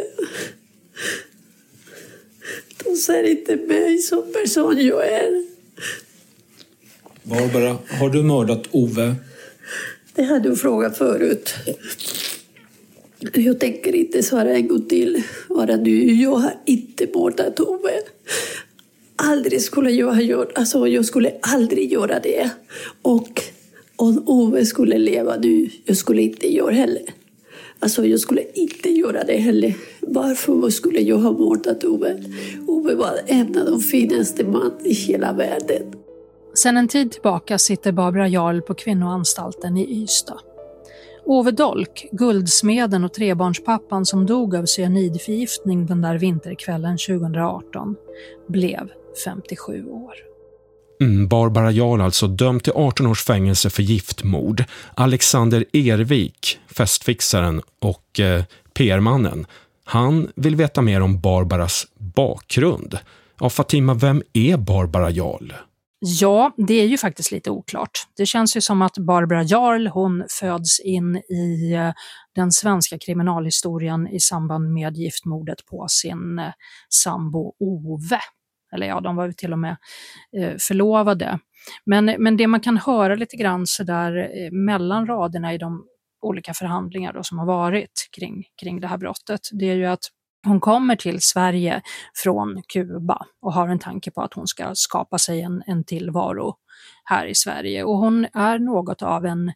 inte mig som person jag är. Barbara, har du mördat Ove? Det hade du frågat förut. Jag tänker inte svara en gång till. Bara nu, jag har inte mördat Ove. Aldrig skulle jag ha gjort. Alltså jag skulle aldrig göra det. Och om Ove skulle leva nu, jag skulle inte göra heller. Alltså jag skulle inte göra det heller. Varför skulle jag ha mördat Ove? Ove var en av de finaste man i hela världen. Sedan en tid tillbaka sitter Barbara Jarl på kvinnoanstalten i Ystad. Ove Dolk, guldsmeden och trebarnspappan som dog av cyanidförgiftning den där vinterkvällen 2018, blev 57 år. Barbara Jarl alltså dömd till 18 års fängelse för giftmord. Alexander Ervik, festfixaren och PR-mannen, han vill veta mer om Barbaras bakgrund. Ja, Fatima, vem är Barbara Jarl? Ja, det är ju faktiskt lite oklart. Det känns ju som att Barbara Jarl, hon föds in i den svenska kriminalhistorien i samband med giftmordet på sin sambo Ove. Eller ja, de var ju till och med förlovade. Men det man kan höra lite grann så där mellan raderna i de olika förhandlingar då som har varit kring det här brottet, det är ju att hon kommer till Sverige från Kuba och har en tanke på att hon ska skapa sig en tillvaro här i Sverige. Och hon är något av en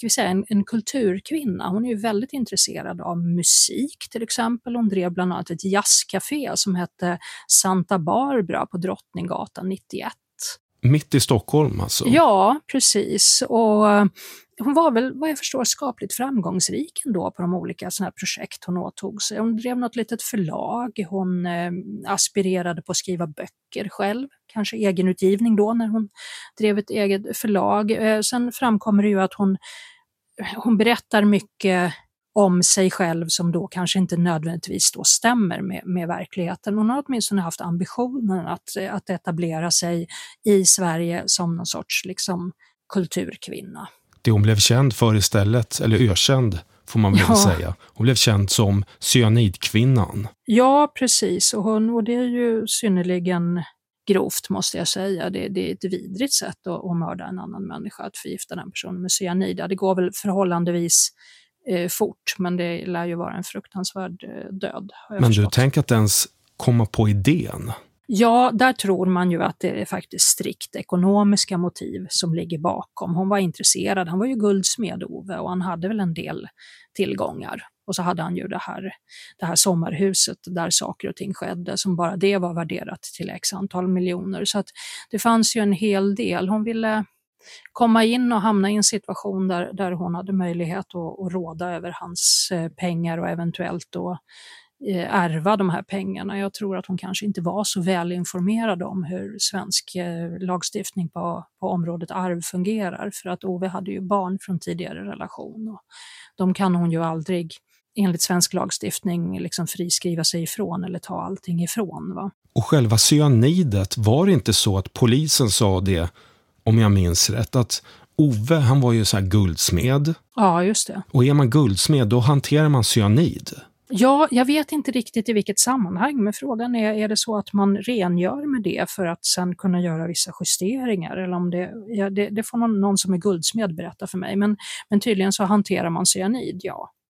kulturkvinna. Hon är ju väldigt intresserad av musik till exempel. Hon drev bland annat ett jazzcafé som hette Santa Barbara på Drottninggatan 91. Mitt i Stockholm alltså? Ja, precis. Och hon var väl, vad jag förstår, skapligt framgångsrik ändå på de olika såna här projekt hon åtog sig. Hon drev något litet förlag, hon aspirerade på att skriva böcker själv, kanske egenutgivning då när hon drev ett eget förlag. Sen framkommer det ju att hon berättar mycket om sig själv som då kanske inte nödvändigtvis då stämmer med verkligheten. Hon har åtminstone haft ambitionen att etablera sig i Sverige som någon sorts kulturkvinna. Det hon blev känd för istället, eller ökänd får man väl säga. Hon blev känd som cyanidkvinnan. Ja, precis. Och det är ju synnerligen grovt, måste jag säga. Det är ett vidrigt sätt att mörda en annan människa, att förgifta den personen med cyanid. Det går väl förhållandevis fort, men det lär ju vara en fruktansvärd död. Men du tänker att ens komma på idén? Ja, där tror man ju att det är faktiskt strikt ekonomiska motiv som ligger bakom. Hon var intresserad, han var ju guldsmed, Ove, och han hade väl en del tillgångar. Och så hade han ju det här sommarhuset där saker och ting skedde, som bara det var värderat till x antal miljoner. Så att det fanns ju en hel del. Hon ville komma in och hamna i en situation där hon hade möjlighet att råda över hans pengar och eventuellt då ärva de här pengarna. Jag tror att hon kanske inte var så väl informerad om hur svensk lagstiftning på området arv fungerar, för att Ove hade ju barn från tidigare relation och de kan hon ju aldrig enligt svensk lagstiftning liksom friskriva sig ifrån eller ta allting ifrån. Va? Och själva cyanidet, var det inte så att polisen sa det, om jag minns rätt, att Ove, han var ju så här guldsmed. Ja, just det. Och är man guldsmed, då hanterar man cyanid. Ja, jag vet inte riktigt i vilket sammanhang, men frågan är det så att man rengör med det för att sen kunna göra vissa justeringar, eller om det får någon som är guldsmed berätta för mig, men tydligen så hanterar man cyanid,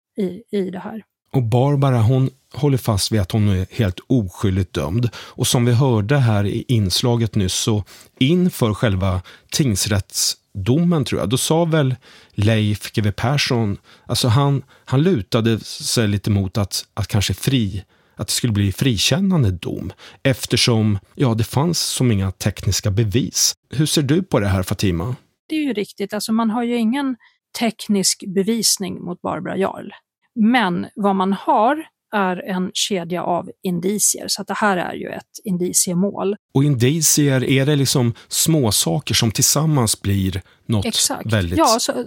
i det här. Och Barbara, hon håller fast vid att hon är helt oskyldigt dömd. Och som vi hörde här i inslaget nyss, så inför själva tingsrättsdomen, tror jag, då sa väl Leif GW Persson, alltså han lutade sig lite mot att kanske att det skulle bli frikännande dom, eftersom det fanns som inga tekniska bevis. Hur ser du på det här, Fatima? Det är ju riktigt, alltså man har ju ingen teknisk bevisning mot Barbara Jarl. Men vad man har är en kedja av indicier, så att det här är ju ett indiciemål. Och indicier, är det liksom små saker som tillsammans blir något väldigt...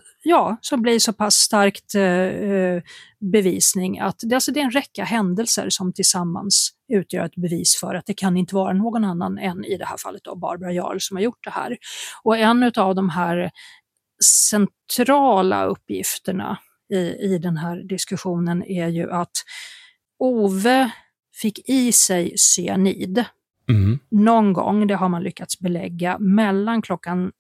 som blir så pass starkt bevisning att det är en räcka händelser som tillsammans utgör ett bevis för att det kan inte vara någon annan än i det här fallet då Barbara Jarl som har gjort det här. Och en av de här centrala uppgifterna i den här diskussionen är ju att Ove fick i sig cyanid någon gång, det har man lyckats belägga, mellan klockan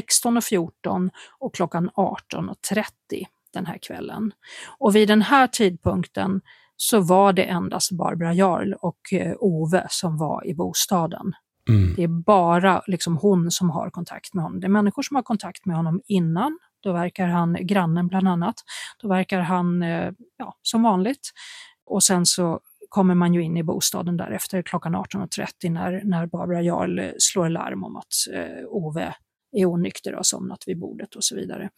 16:14 och klockan 18:30 den här kvällen. Och vid den här tidpunkten så var det endast Barbara Jarl och Ove som var i bostaden. Det är bara liksom hon som har kontakt med honom. Det är människor som har kontakt med honom innan. Då verkar han, grannen bland annat, då verkar han som vanligt. Och sen så kommer man ju in i bostaden där efter klockan 18:30 när Barbara Jarl slår larm om att Ove är onykter och har somnat vid bordet och så vidare.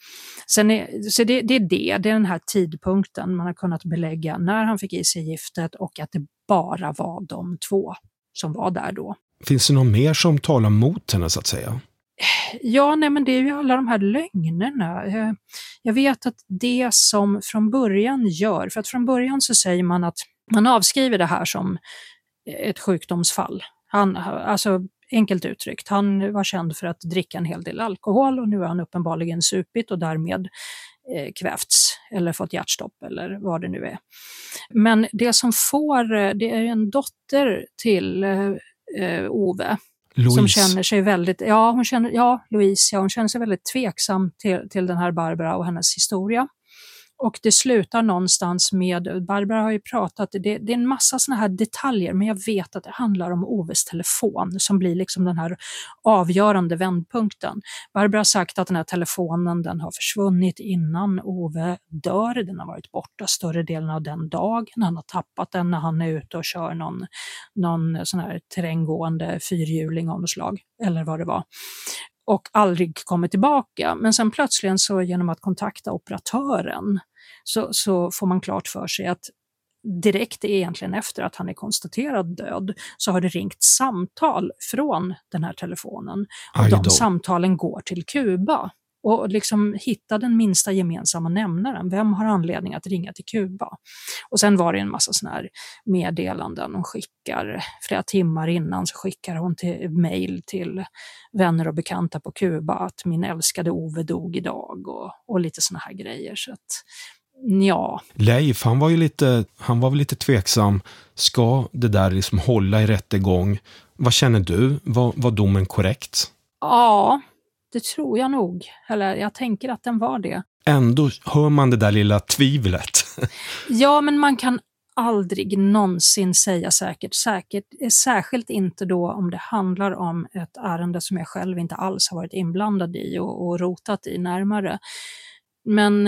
Så det är den här tidpunkten man har kunnat belägga när han fick i sig giftet och att det bara var de två som var där då. Finns det någon mer som talar mot henne, så att säga? Ja, men det är ju alla de här lögnerna. Jag vet att det som från början gör, för att från början så säger man att man avskriver det här som ett sjukdomsfall. Alltså enkelt uttryckt, han var känd för att dricka en hel del alkohol och nu har han uppenbarligen supit och därmed kvävts eller fått hjärtstopp eller vad det nu är. Men det som det är en dotter till Ove. Louise. Som känner sig väldigt, Louise, hon känner sig väldigt tveksam till den här Barbara och hennes historia. Och det slutar någonstans med, Barbara har ju pratat, det är en massa såna här detaljer, men jag vet att det handlar om Oves telefon som blir liksom den här avgörande vändpunkten. Barbara har sagt att den här telefonen, den har försvunnit innan Ove dör, den har varit borta större delen av den dagen, han har tappat den när han är ute och kör någon sån här terränggående fyrhjuling av något slag, eller vad det var. Och aldrig kommer tillbaka. Men sen plötsligen så genom att kontakta operatören så får man klart för sig att direkt egentligen efter att han är konstaterad död så har det ringt samtal från den här telefonen. Och de samtalen går till Kuba. Och liksom hitta den minsta gemensamma nämnaren. Vem har anledning att ringa till Kuba? Och sen var det en massa såna här meddelanden hon skickar. Flera timmar innan så skickar hon till mejl till vänner och bekanta på Kuba att min älskade Ove dog idag och lite såna här grejer. Så att Ja. Leif, han var väl lite tveksam. Ska det där liksom hålla i rättegång? Vad känner du? Var domen korrekt? Ja, det tror jag nog. Eller jag tänker att den var det. Ändå hör man det där lilla tvivlet. Ja, men man kan aldrig någonsin säga säkert. Särskilt inte då om det handlar om ett ärende som jag själv inte alls har varit inblandad i och rotat i närmare. Men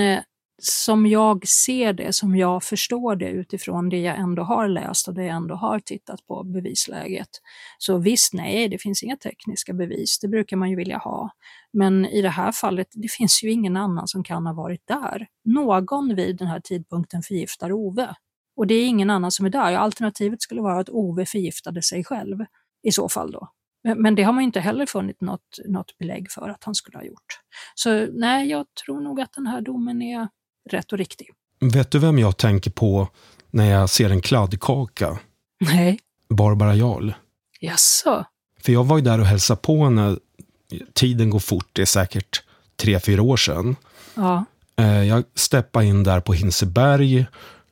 som jag ser det, som jag förstår det utifrån det jag ändå har läst och det jag ändå har tittat på bevisläget. Så visst, nej, det finns inga tekniska bevis, det brukar man ju vilja ha. Men i det här fallet, det finns ju ingen annan som kan ha varit där. Någon vid den här tidpunkten förgiftar Ove. Och det är ingen annan som är där. Alternativet skulle vara att Ove förgiftade sig själv i så fall då. Men det har man inte heller funnit något belägg för att han skulle ha gjort. Så nej, jag tror nog att den här domen är rätt och riktig. Vet du vem jag tänker på när jag ser en kladdkaka? Nej. Barbara Jarl. Jaså? För jag var ju där och hälsade på när tiden går fort, det är säkert 3-4 år sedan. Ja. Jag steppade in där på Hinseberg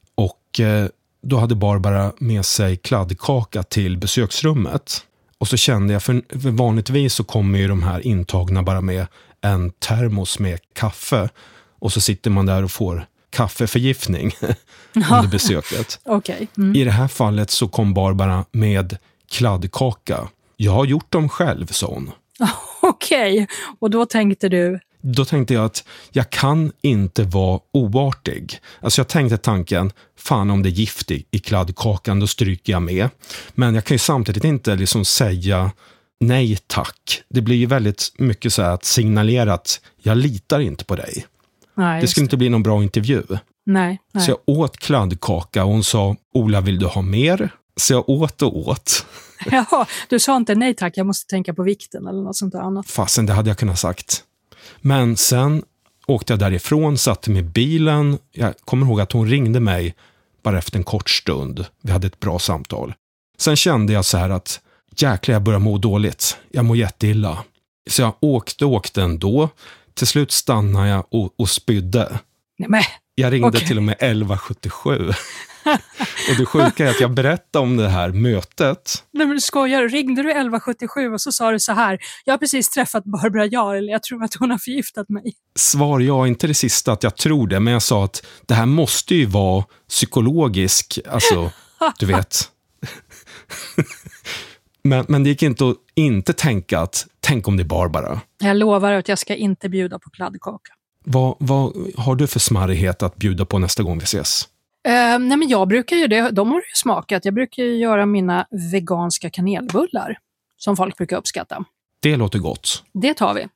och då hade Barbara med sig kladdkaka till besöksrummet. Och så kände jag, för vanligtvis så kommer ju de här intagna bara med en termos med kaffe. Och så sitter man där och får kaffeförgiftning under besöket. Okay. I det här fallet så kom Barbara med kladdkaka. Jag har gjort dem själv, sa hon. Okej, och då tänkte du? Då tänkte jag att jag kan inte vara oartig. Alltså jag tänkte tanken, fan om det är gift i kladdkakan, då stryker jag med. Men jag kan ju samtidigt inte liksom säga nej tack. Det blir ju väldigt mycket så här att signalera att jag litar inte på dig. Nej, det skulle inte bli någon bra intervju. Nej. Så jag åt kladdkaka och hon sa, Ola, vill du ha mer? Så jag åt. Jaha, du sa inte nej tack, jag måste tänka på vikten eller något sånt där annat. Fasen, det hade jag kunnat sagt. Men sen åkte jag därifrån, satte mig i bilen. Jag kommer ihåg att hon ringde mig bara efter en kort stund. Vi hade ett bra samtal. Sen kände jag så här att jäklar, jag börjar må dåligt. Jag mår jätteilla. Så jag åkte ändå. Till slut stannade jag och spydde. Nej, jag ringde till och med 1177. Och det sjuka är att jag berättade om det här mötet. Nej, men du skojar. Ringde du 1177 och så sa du så här: jag har precis träffat Barbara Jarl, jag tror att hon har förgiftat mig. Svar ja, inte det sista att jag tror det, men jag sa att det här måste ju vara psykologisk, alltså, du vet. men det gick inte att inte tänka att, tänk om det är Barbara. Jag lovar att jag ska inte bjuda på kladdkaka. Vad har du för smarrighet att bjuda på nästa gång vi ses? Nej, men jag brukar ju det, de har ju smakat. Jag brukar ju göra mina veganska kanelbullar som folk brukar uppskatta. Det låter gott. Det tar vi.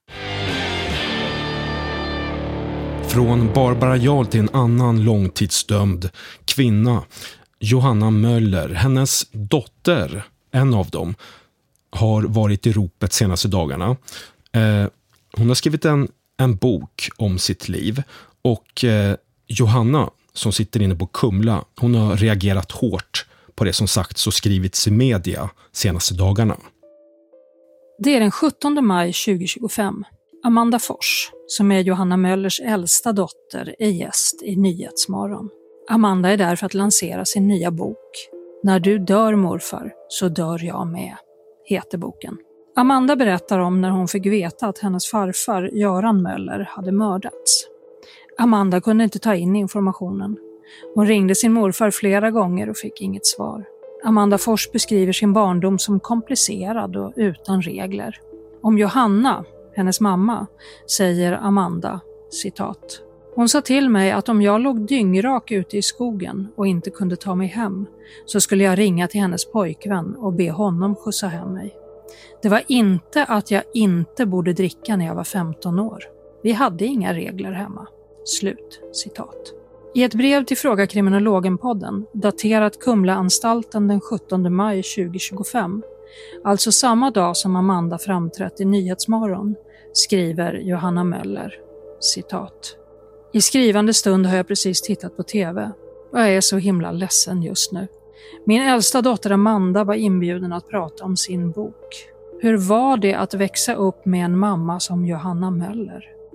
Från Barbara Jarl till en annan långtidsdömd kvinna, Johanna Möller. Hennes dotter, en av dem, har varit i ropet senaste dagarna. Hon har skrivit en bok om sitt liv och Johanna, som sitter inne på Kumla, hon har reagerat hårt på det som sagts och skrivits i media senaste dagarna. Det är den 17 maj 2025. Amanda Fors, som är Johanna Möllers äldsta dotter, är gäst i Nyhetsmorgon. Amanda är där för att lansera sin nya bok. När du dör, morfar, så dör jag med, heter boken. Amanda berättar om när hon fick veta att hennes farfar, Göran Möller, hade mördats. Amanda kunde inte ta in informationen. Hon ringde sin morfar flera gånger och fick inget svar. Amanda Fors beskriver sin barndom som komplicerad och utan regler. Om Johanna, hennes mamma, säger Amanda, citat: hon sa till mig att om jag låg dyngrak ute i skogen och inte kunde ta mig hem, så skulle jag ringa till hennes pojkvän och be honom skjutsa hem mig. Det var inte att jag inte borde dricka när jag var 15 år. Vi hade inga regler hemma. Slut, citat. I ett brev till Fråga Kriminologen-podden, daterat Kumlaanstalten den 17 maj 2025, alltså samma dag som Amanda framträtt i Nyhetsmorgon, skriver Johanna Möller, citat: i skrivande stund har jag precis tittat på tv och jag är så himla ledsen just nu. Min äldsta dotter Amanda var inbjuden att prata om sin bok. Hur var det att växa upp med en mamma som Johanna Möller?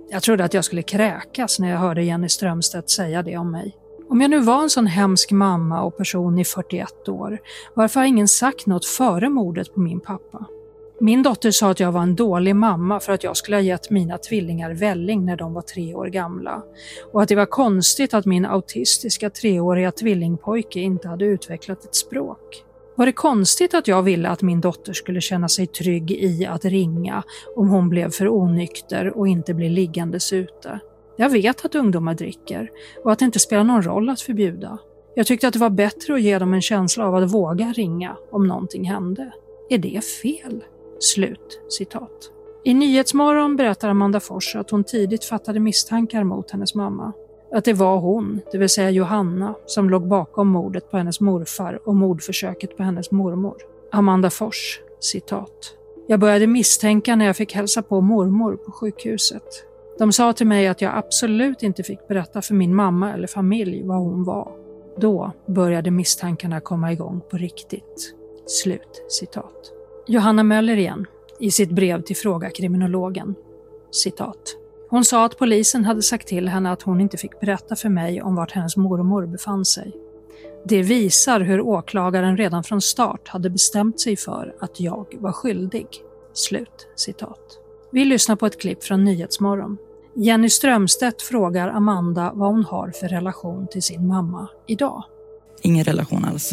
Jag trodde att jag skulle kräkas när jag hörde Jenny Strömstedt säga det om mig. Om jag nu var en sån hemsk mamma och person i 41 år, varför har ingen sagt något före mordet på min pappa? Min dotter sa att jag var en dålig mamma för att jag skulle ha gett mina tvillingar välling när de var 3 år gamla. Och att det var konstigt att min autistiska 3-åriga tvillingpojke inte hade utvecklat ett språk. Var det konstigt att jag ville att min dotter skulle känna sig trygg i att ringa om hon blev för onykter och inte blir liggandes ute? Jag vet att ungdomar dricker och att det inte spelar någon roll att förbjuda. Jag tyckte att det var bättre att ge dem en känsla av att våga ringa om någonting hände. Är det fel? Slut, citat. I Nyhetsmorgon berättar Amanda Fors att hon tidigt fattade misstankar mot hennes mamma. Att det var hon, det vill säga Johanna, som låg bakom mordet på hennes morfar och mordförsöket på hennes mormor. Amanda Fors, citat. Jag började misstänka när jag fick hälsa på mormor på sjukhuset. De sa till mig att jag absolut inte fick berätta för min mamma eller familj vad hon var. Då började misstankarna komma igång på riktigt. Slut, citat. Johanna Möller igen, i sitt brev till Fråga kriminologen. Citat. Hon sa att polisen hade sagt till henne att hon inte fick berätta för mig om vart hennes mormor befann sig. Det visar hur åklagaren redan från start hade bestämt sig för att jag var skyldig. Slut, citat. Vi lyssnar på ett klipp från Nyhetsmorgon. Jenny Strömstedt frågar Amanda vad hon har för relation till sin mamma idag. Ingen relation alls.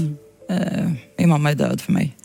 Min mamma är död för mig.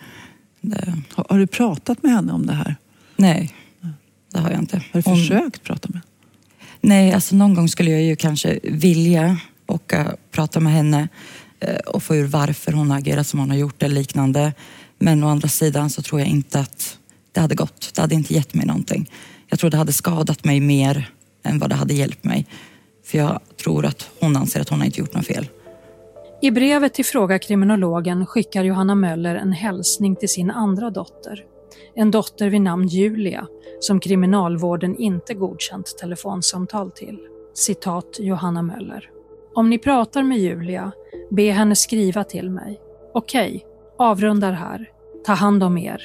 Har du pratat med henne om det här? Nej, det har jag inte. Har du försökt prata med henne? Nej, alltså någon gång skulle jag ju kanske vilja prata med henne och få ur varför hon agerar som hon har gjort eller liknande. Men å andra sidan så tror jag inte att det hade gått. Det hade inte gett mig någonting. Jag tror det hade skadat mig mer än vad det hade hjälpt mig. För jag tror att hon anser att hon har inte gjort något fel. I brevet till Fråga kriminologen skickar Johanna Möller en hälsning till sin andra dotter. En dotter vid namn Julia, som kriminalvården inte godkänt telefonsamtal till. Citat Johanna Möller. Om ni pratar med Julia, be henne skriva till mig. Okej, avrundar här. Ta hand om er.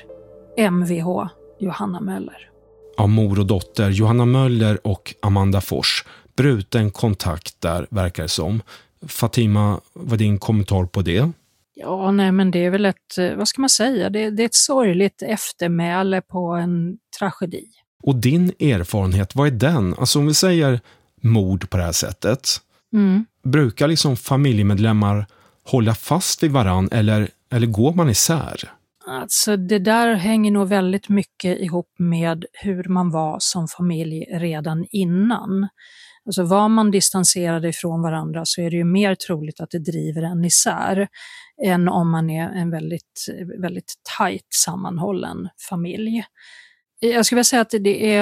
MVH Johanna Möller. Av mor och dotter Johanna Möller och Amanda Fors. Bruten kontakt där, verkar det som. Fatima, vad din kommentar på det? Ja, nej, men det är väl vad ska man säga? Det är ett sorgligt eftermäle på en tragedi. Och din erfarenhet, vad är den? Alltså om vi säger mord på det här sättet. Brukar liksom familjemedlemmar hålla fast vid varann eller går man isär? Alltså det där hänger nog väldigt mycket ihop med hur man var som familj redan innan. Alltså var man distanserade ifrån varandra så är det ju mer troligt att det driver en isär än om man är en väldigt, väldigt tajt sammanhållen familj. Jag skulle vilja säga att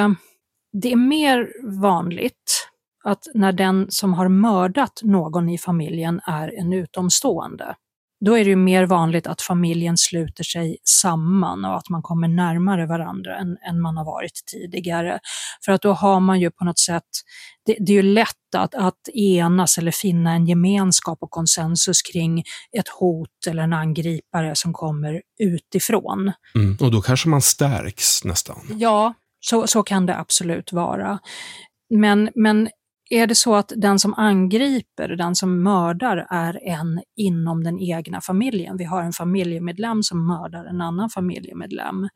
det är mer vanligt att när den som har mördat någon i familjen är en utomstående. Då är det ju mer vanligt att familjen sluter sig samman och att man kommer närmare varandra än man har varit tidigare. För att då har man ju på något sätt, det är ju lätt att enas eller finna en gemenskap och konsensus kring ett hot eller en angripare som kommer utifrån. Och då kanske man stärks nästan. Ja, så kan det absolut vara. Men är det så att den som angriper, den som mördar är en inom den egna familjen, vi har en familjemedlem som mördar en annan familjemedlem,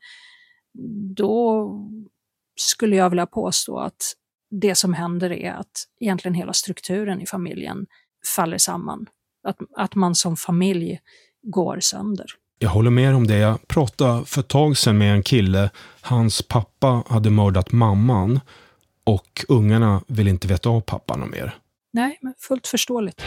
då skulle jag vilja påstå att det som händer är att egentligen hela strukturen i familjen faller samman. Att man som familj går sönder. Jag håller med om det. Jag pratade för ett tag sedan med en kille. Hans pappa hade mördat mamman. Och ungarna vill inte veta av pappan mer. Nej, men fullt förståeligt.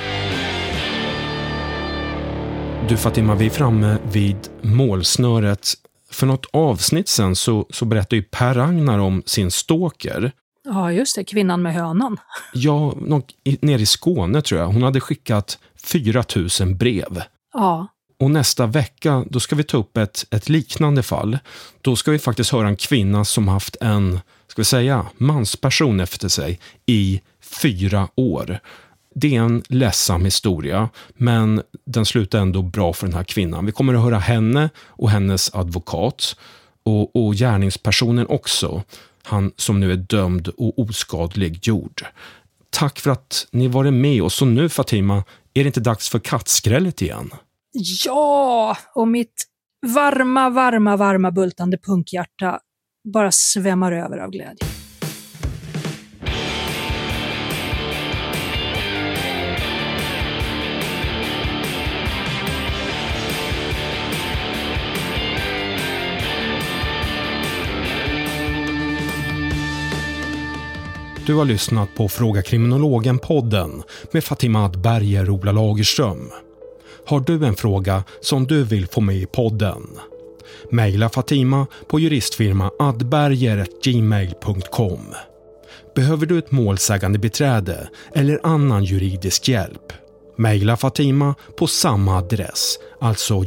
Du Fatima, vi är framme vid målsnöret. För något avsnitt sen så berättar ju Per Ragnar om sin stalker. Ja, just det. Kvinnan med hönan. Ja, nere i Skåne tror jag. Hon hade skickat 4000 brev. Ja. Och nästa vecka, då ska vi ta upp ett liknande fall. Då ska vi faktiskt höra en kvinna som haft en, ska vi säga, mansperson efter sig i 4 år. Det är en ledsam historia, men den slutar ändå bra för den här kvinnan. Vi kommer att höra henne och hennes advokat och gärningspersonen också. Han som nu är dömd och oskadlig gjord. Tack för att ni varit med oss. Och nu, Fatima, är det inte dags för kattskrället igen? Ja, och mitt varma bultande punkhjärta bara svämmar över av glädje. Du har lyssnat på Fråga Kriminologen-podden med Fatima Adberger och Ola Lagerström. Har du en fråga som du vill få med i podden? Maila Fatima på juristfirma@adberger@gmail.com. Behöver du ett målsägande beträde eller annan juridisk hjälp? Maila Fatima på samma adress, alltså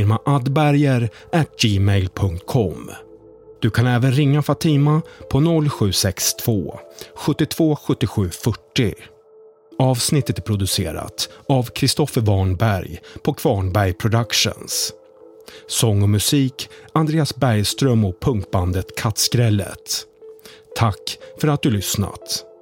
juristfirma@adberger@gmail.com. Du kan även ringa Fatima på 0762 72 77 40. Avsnittet är producerat av Kristoffer Warnberg på Kvarnberg Productions. Sång och musik Andreas Bergström och punkbandet Kattskrället. Tack för att du lyssnat.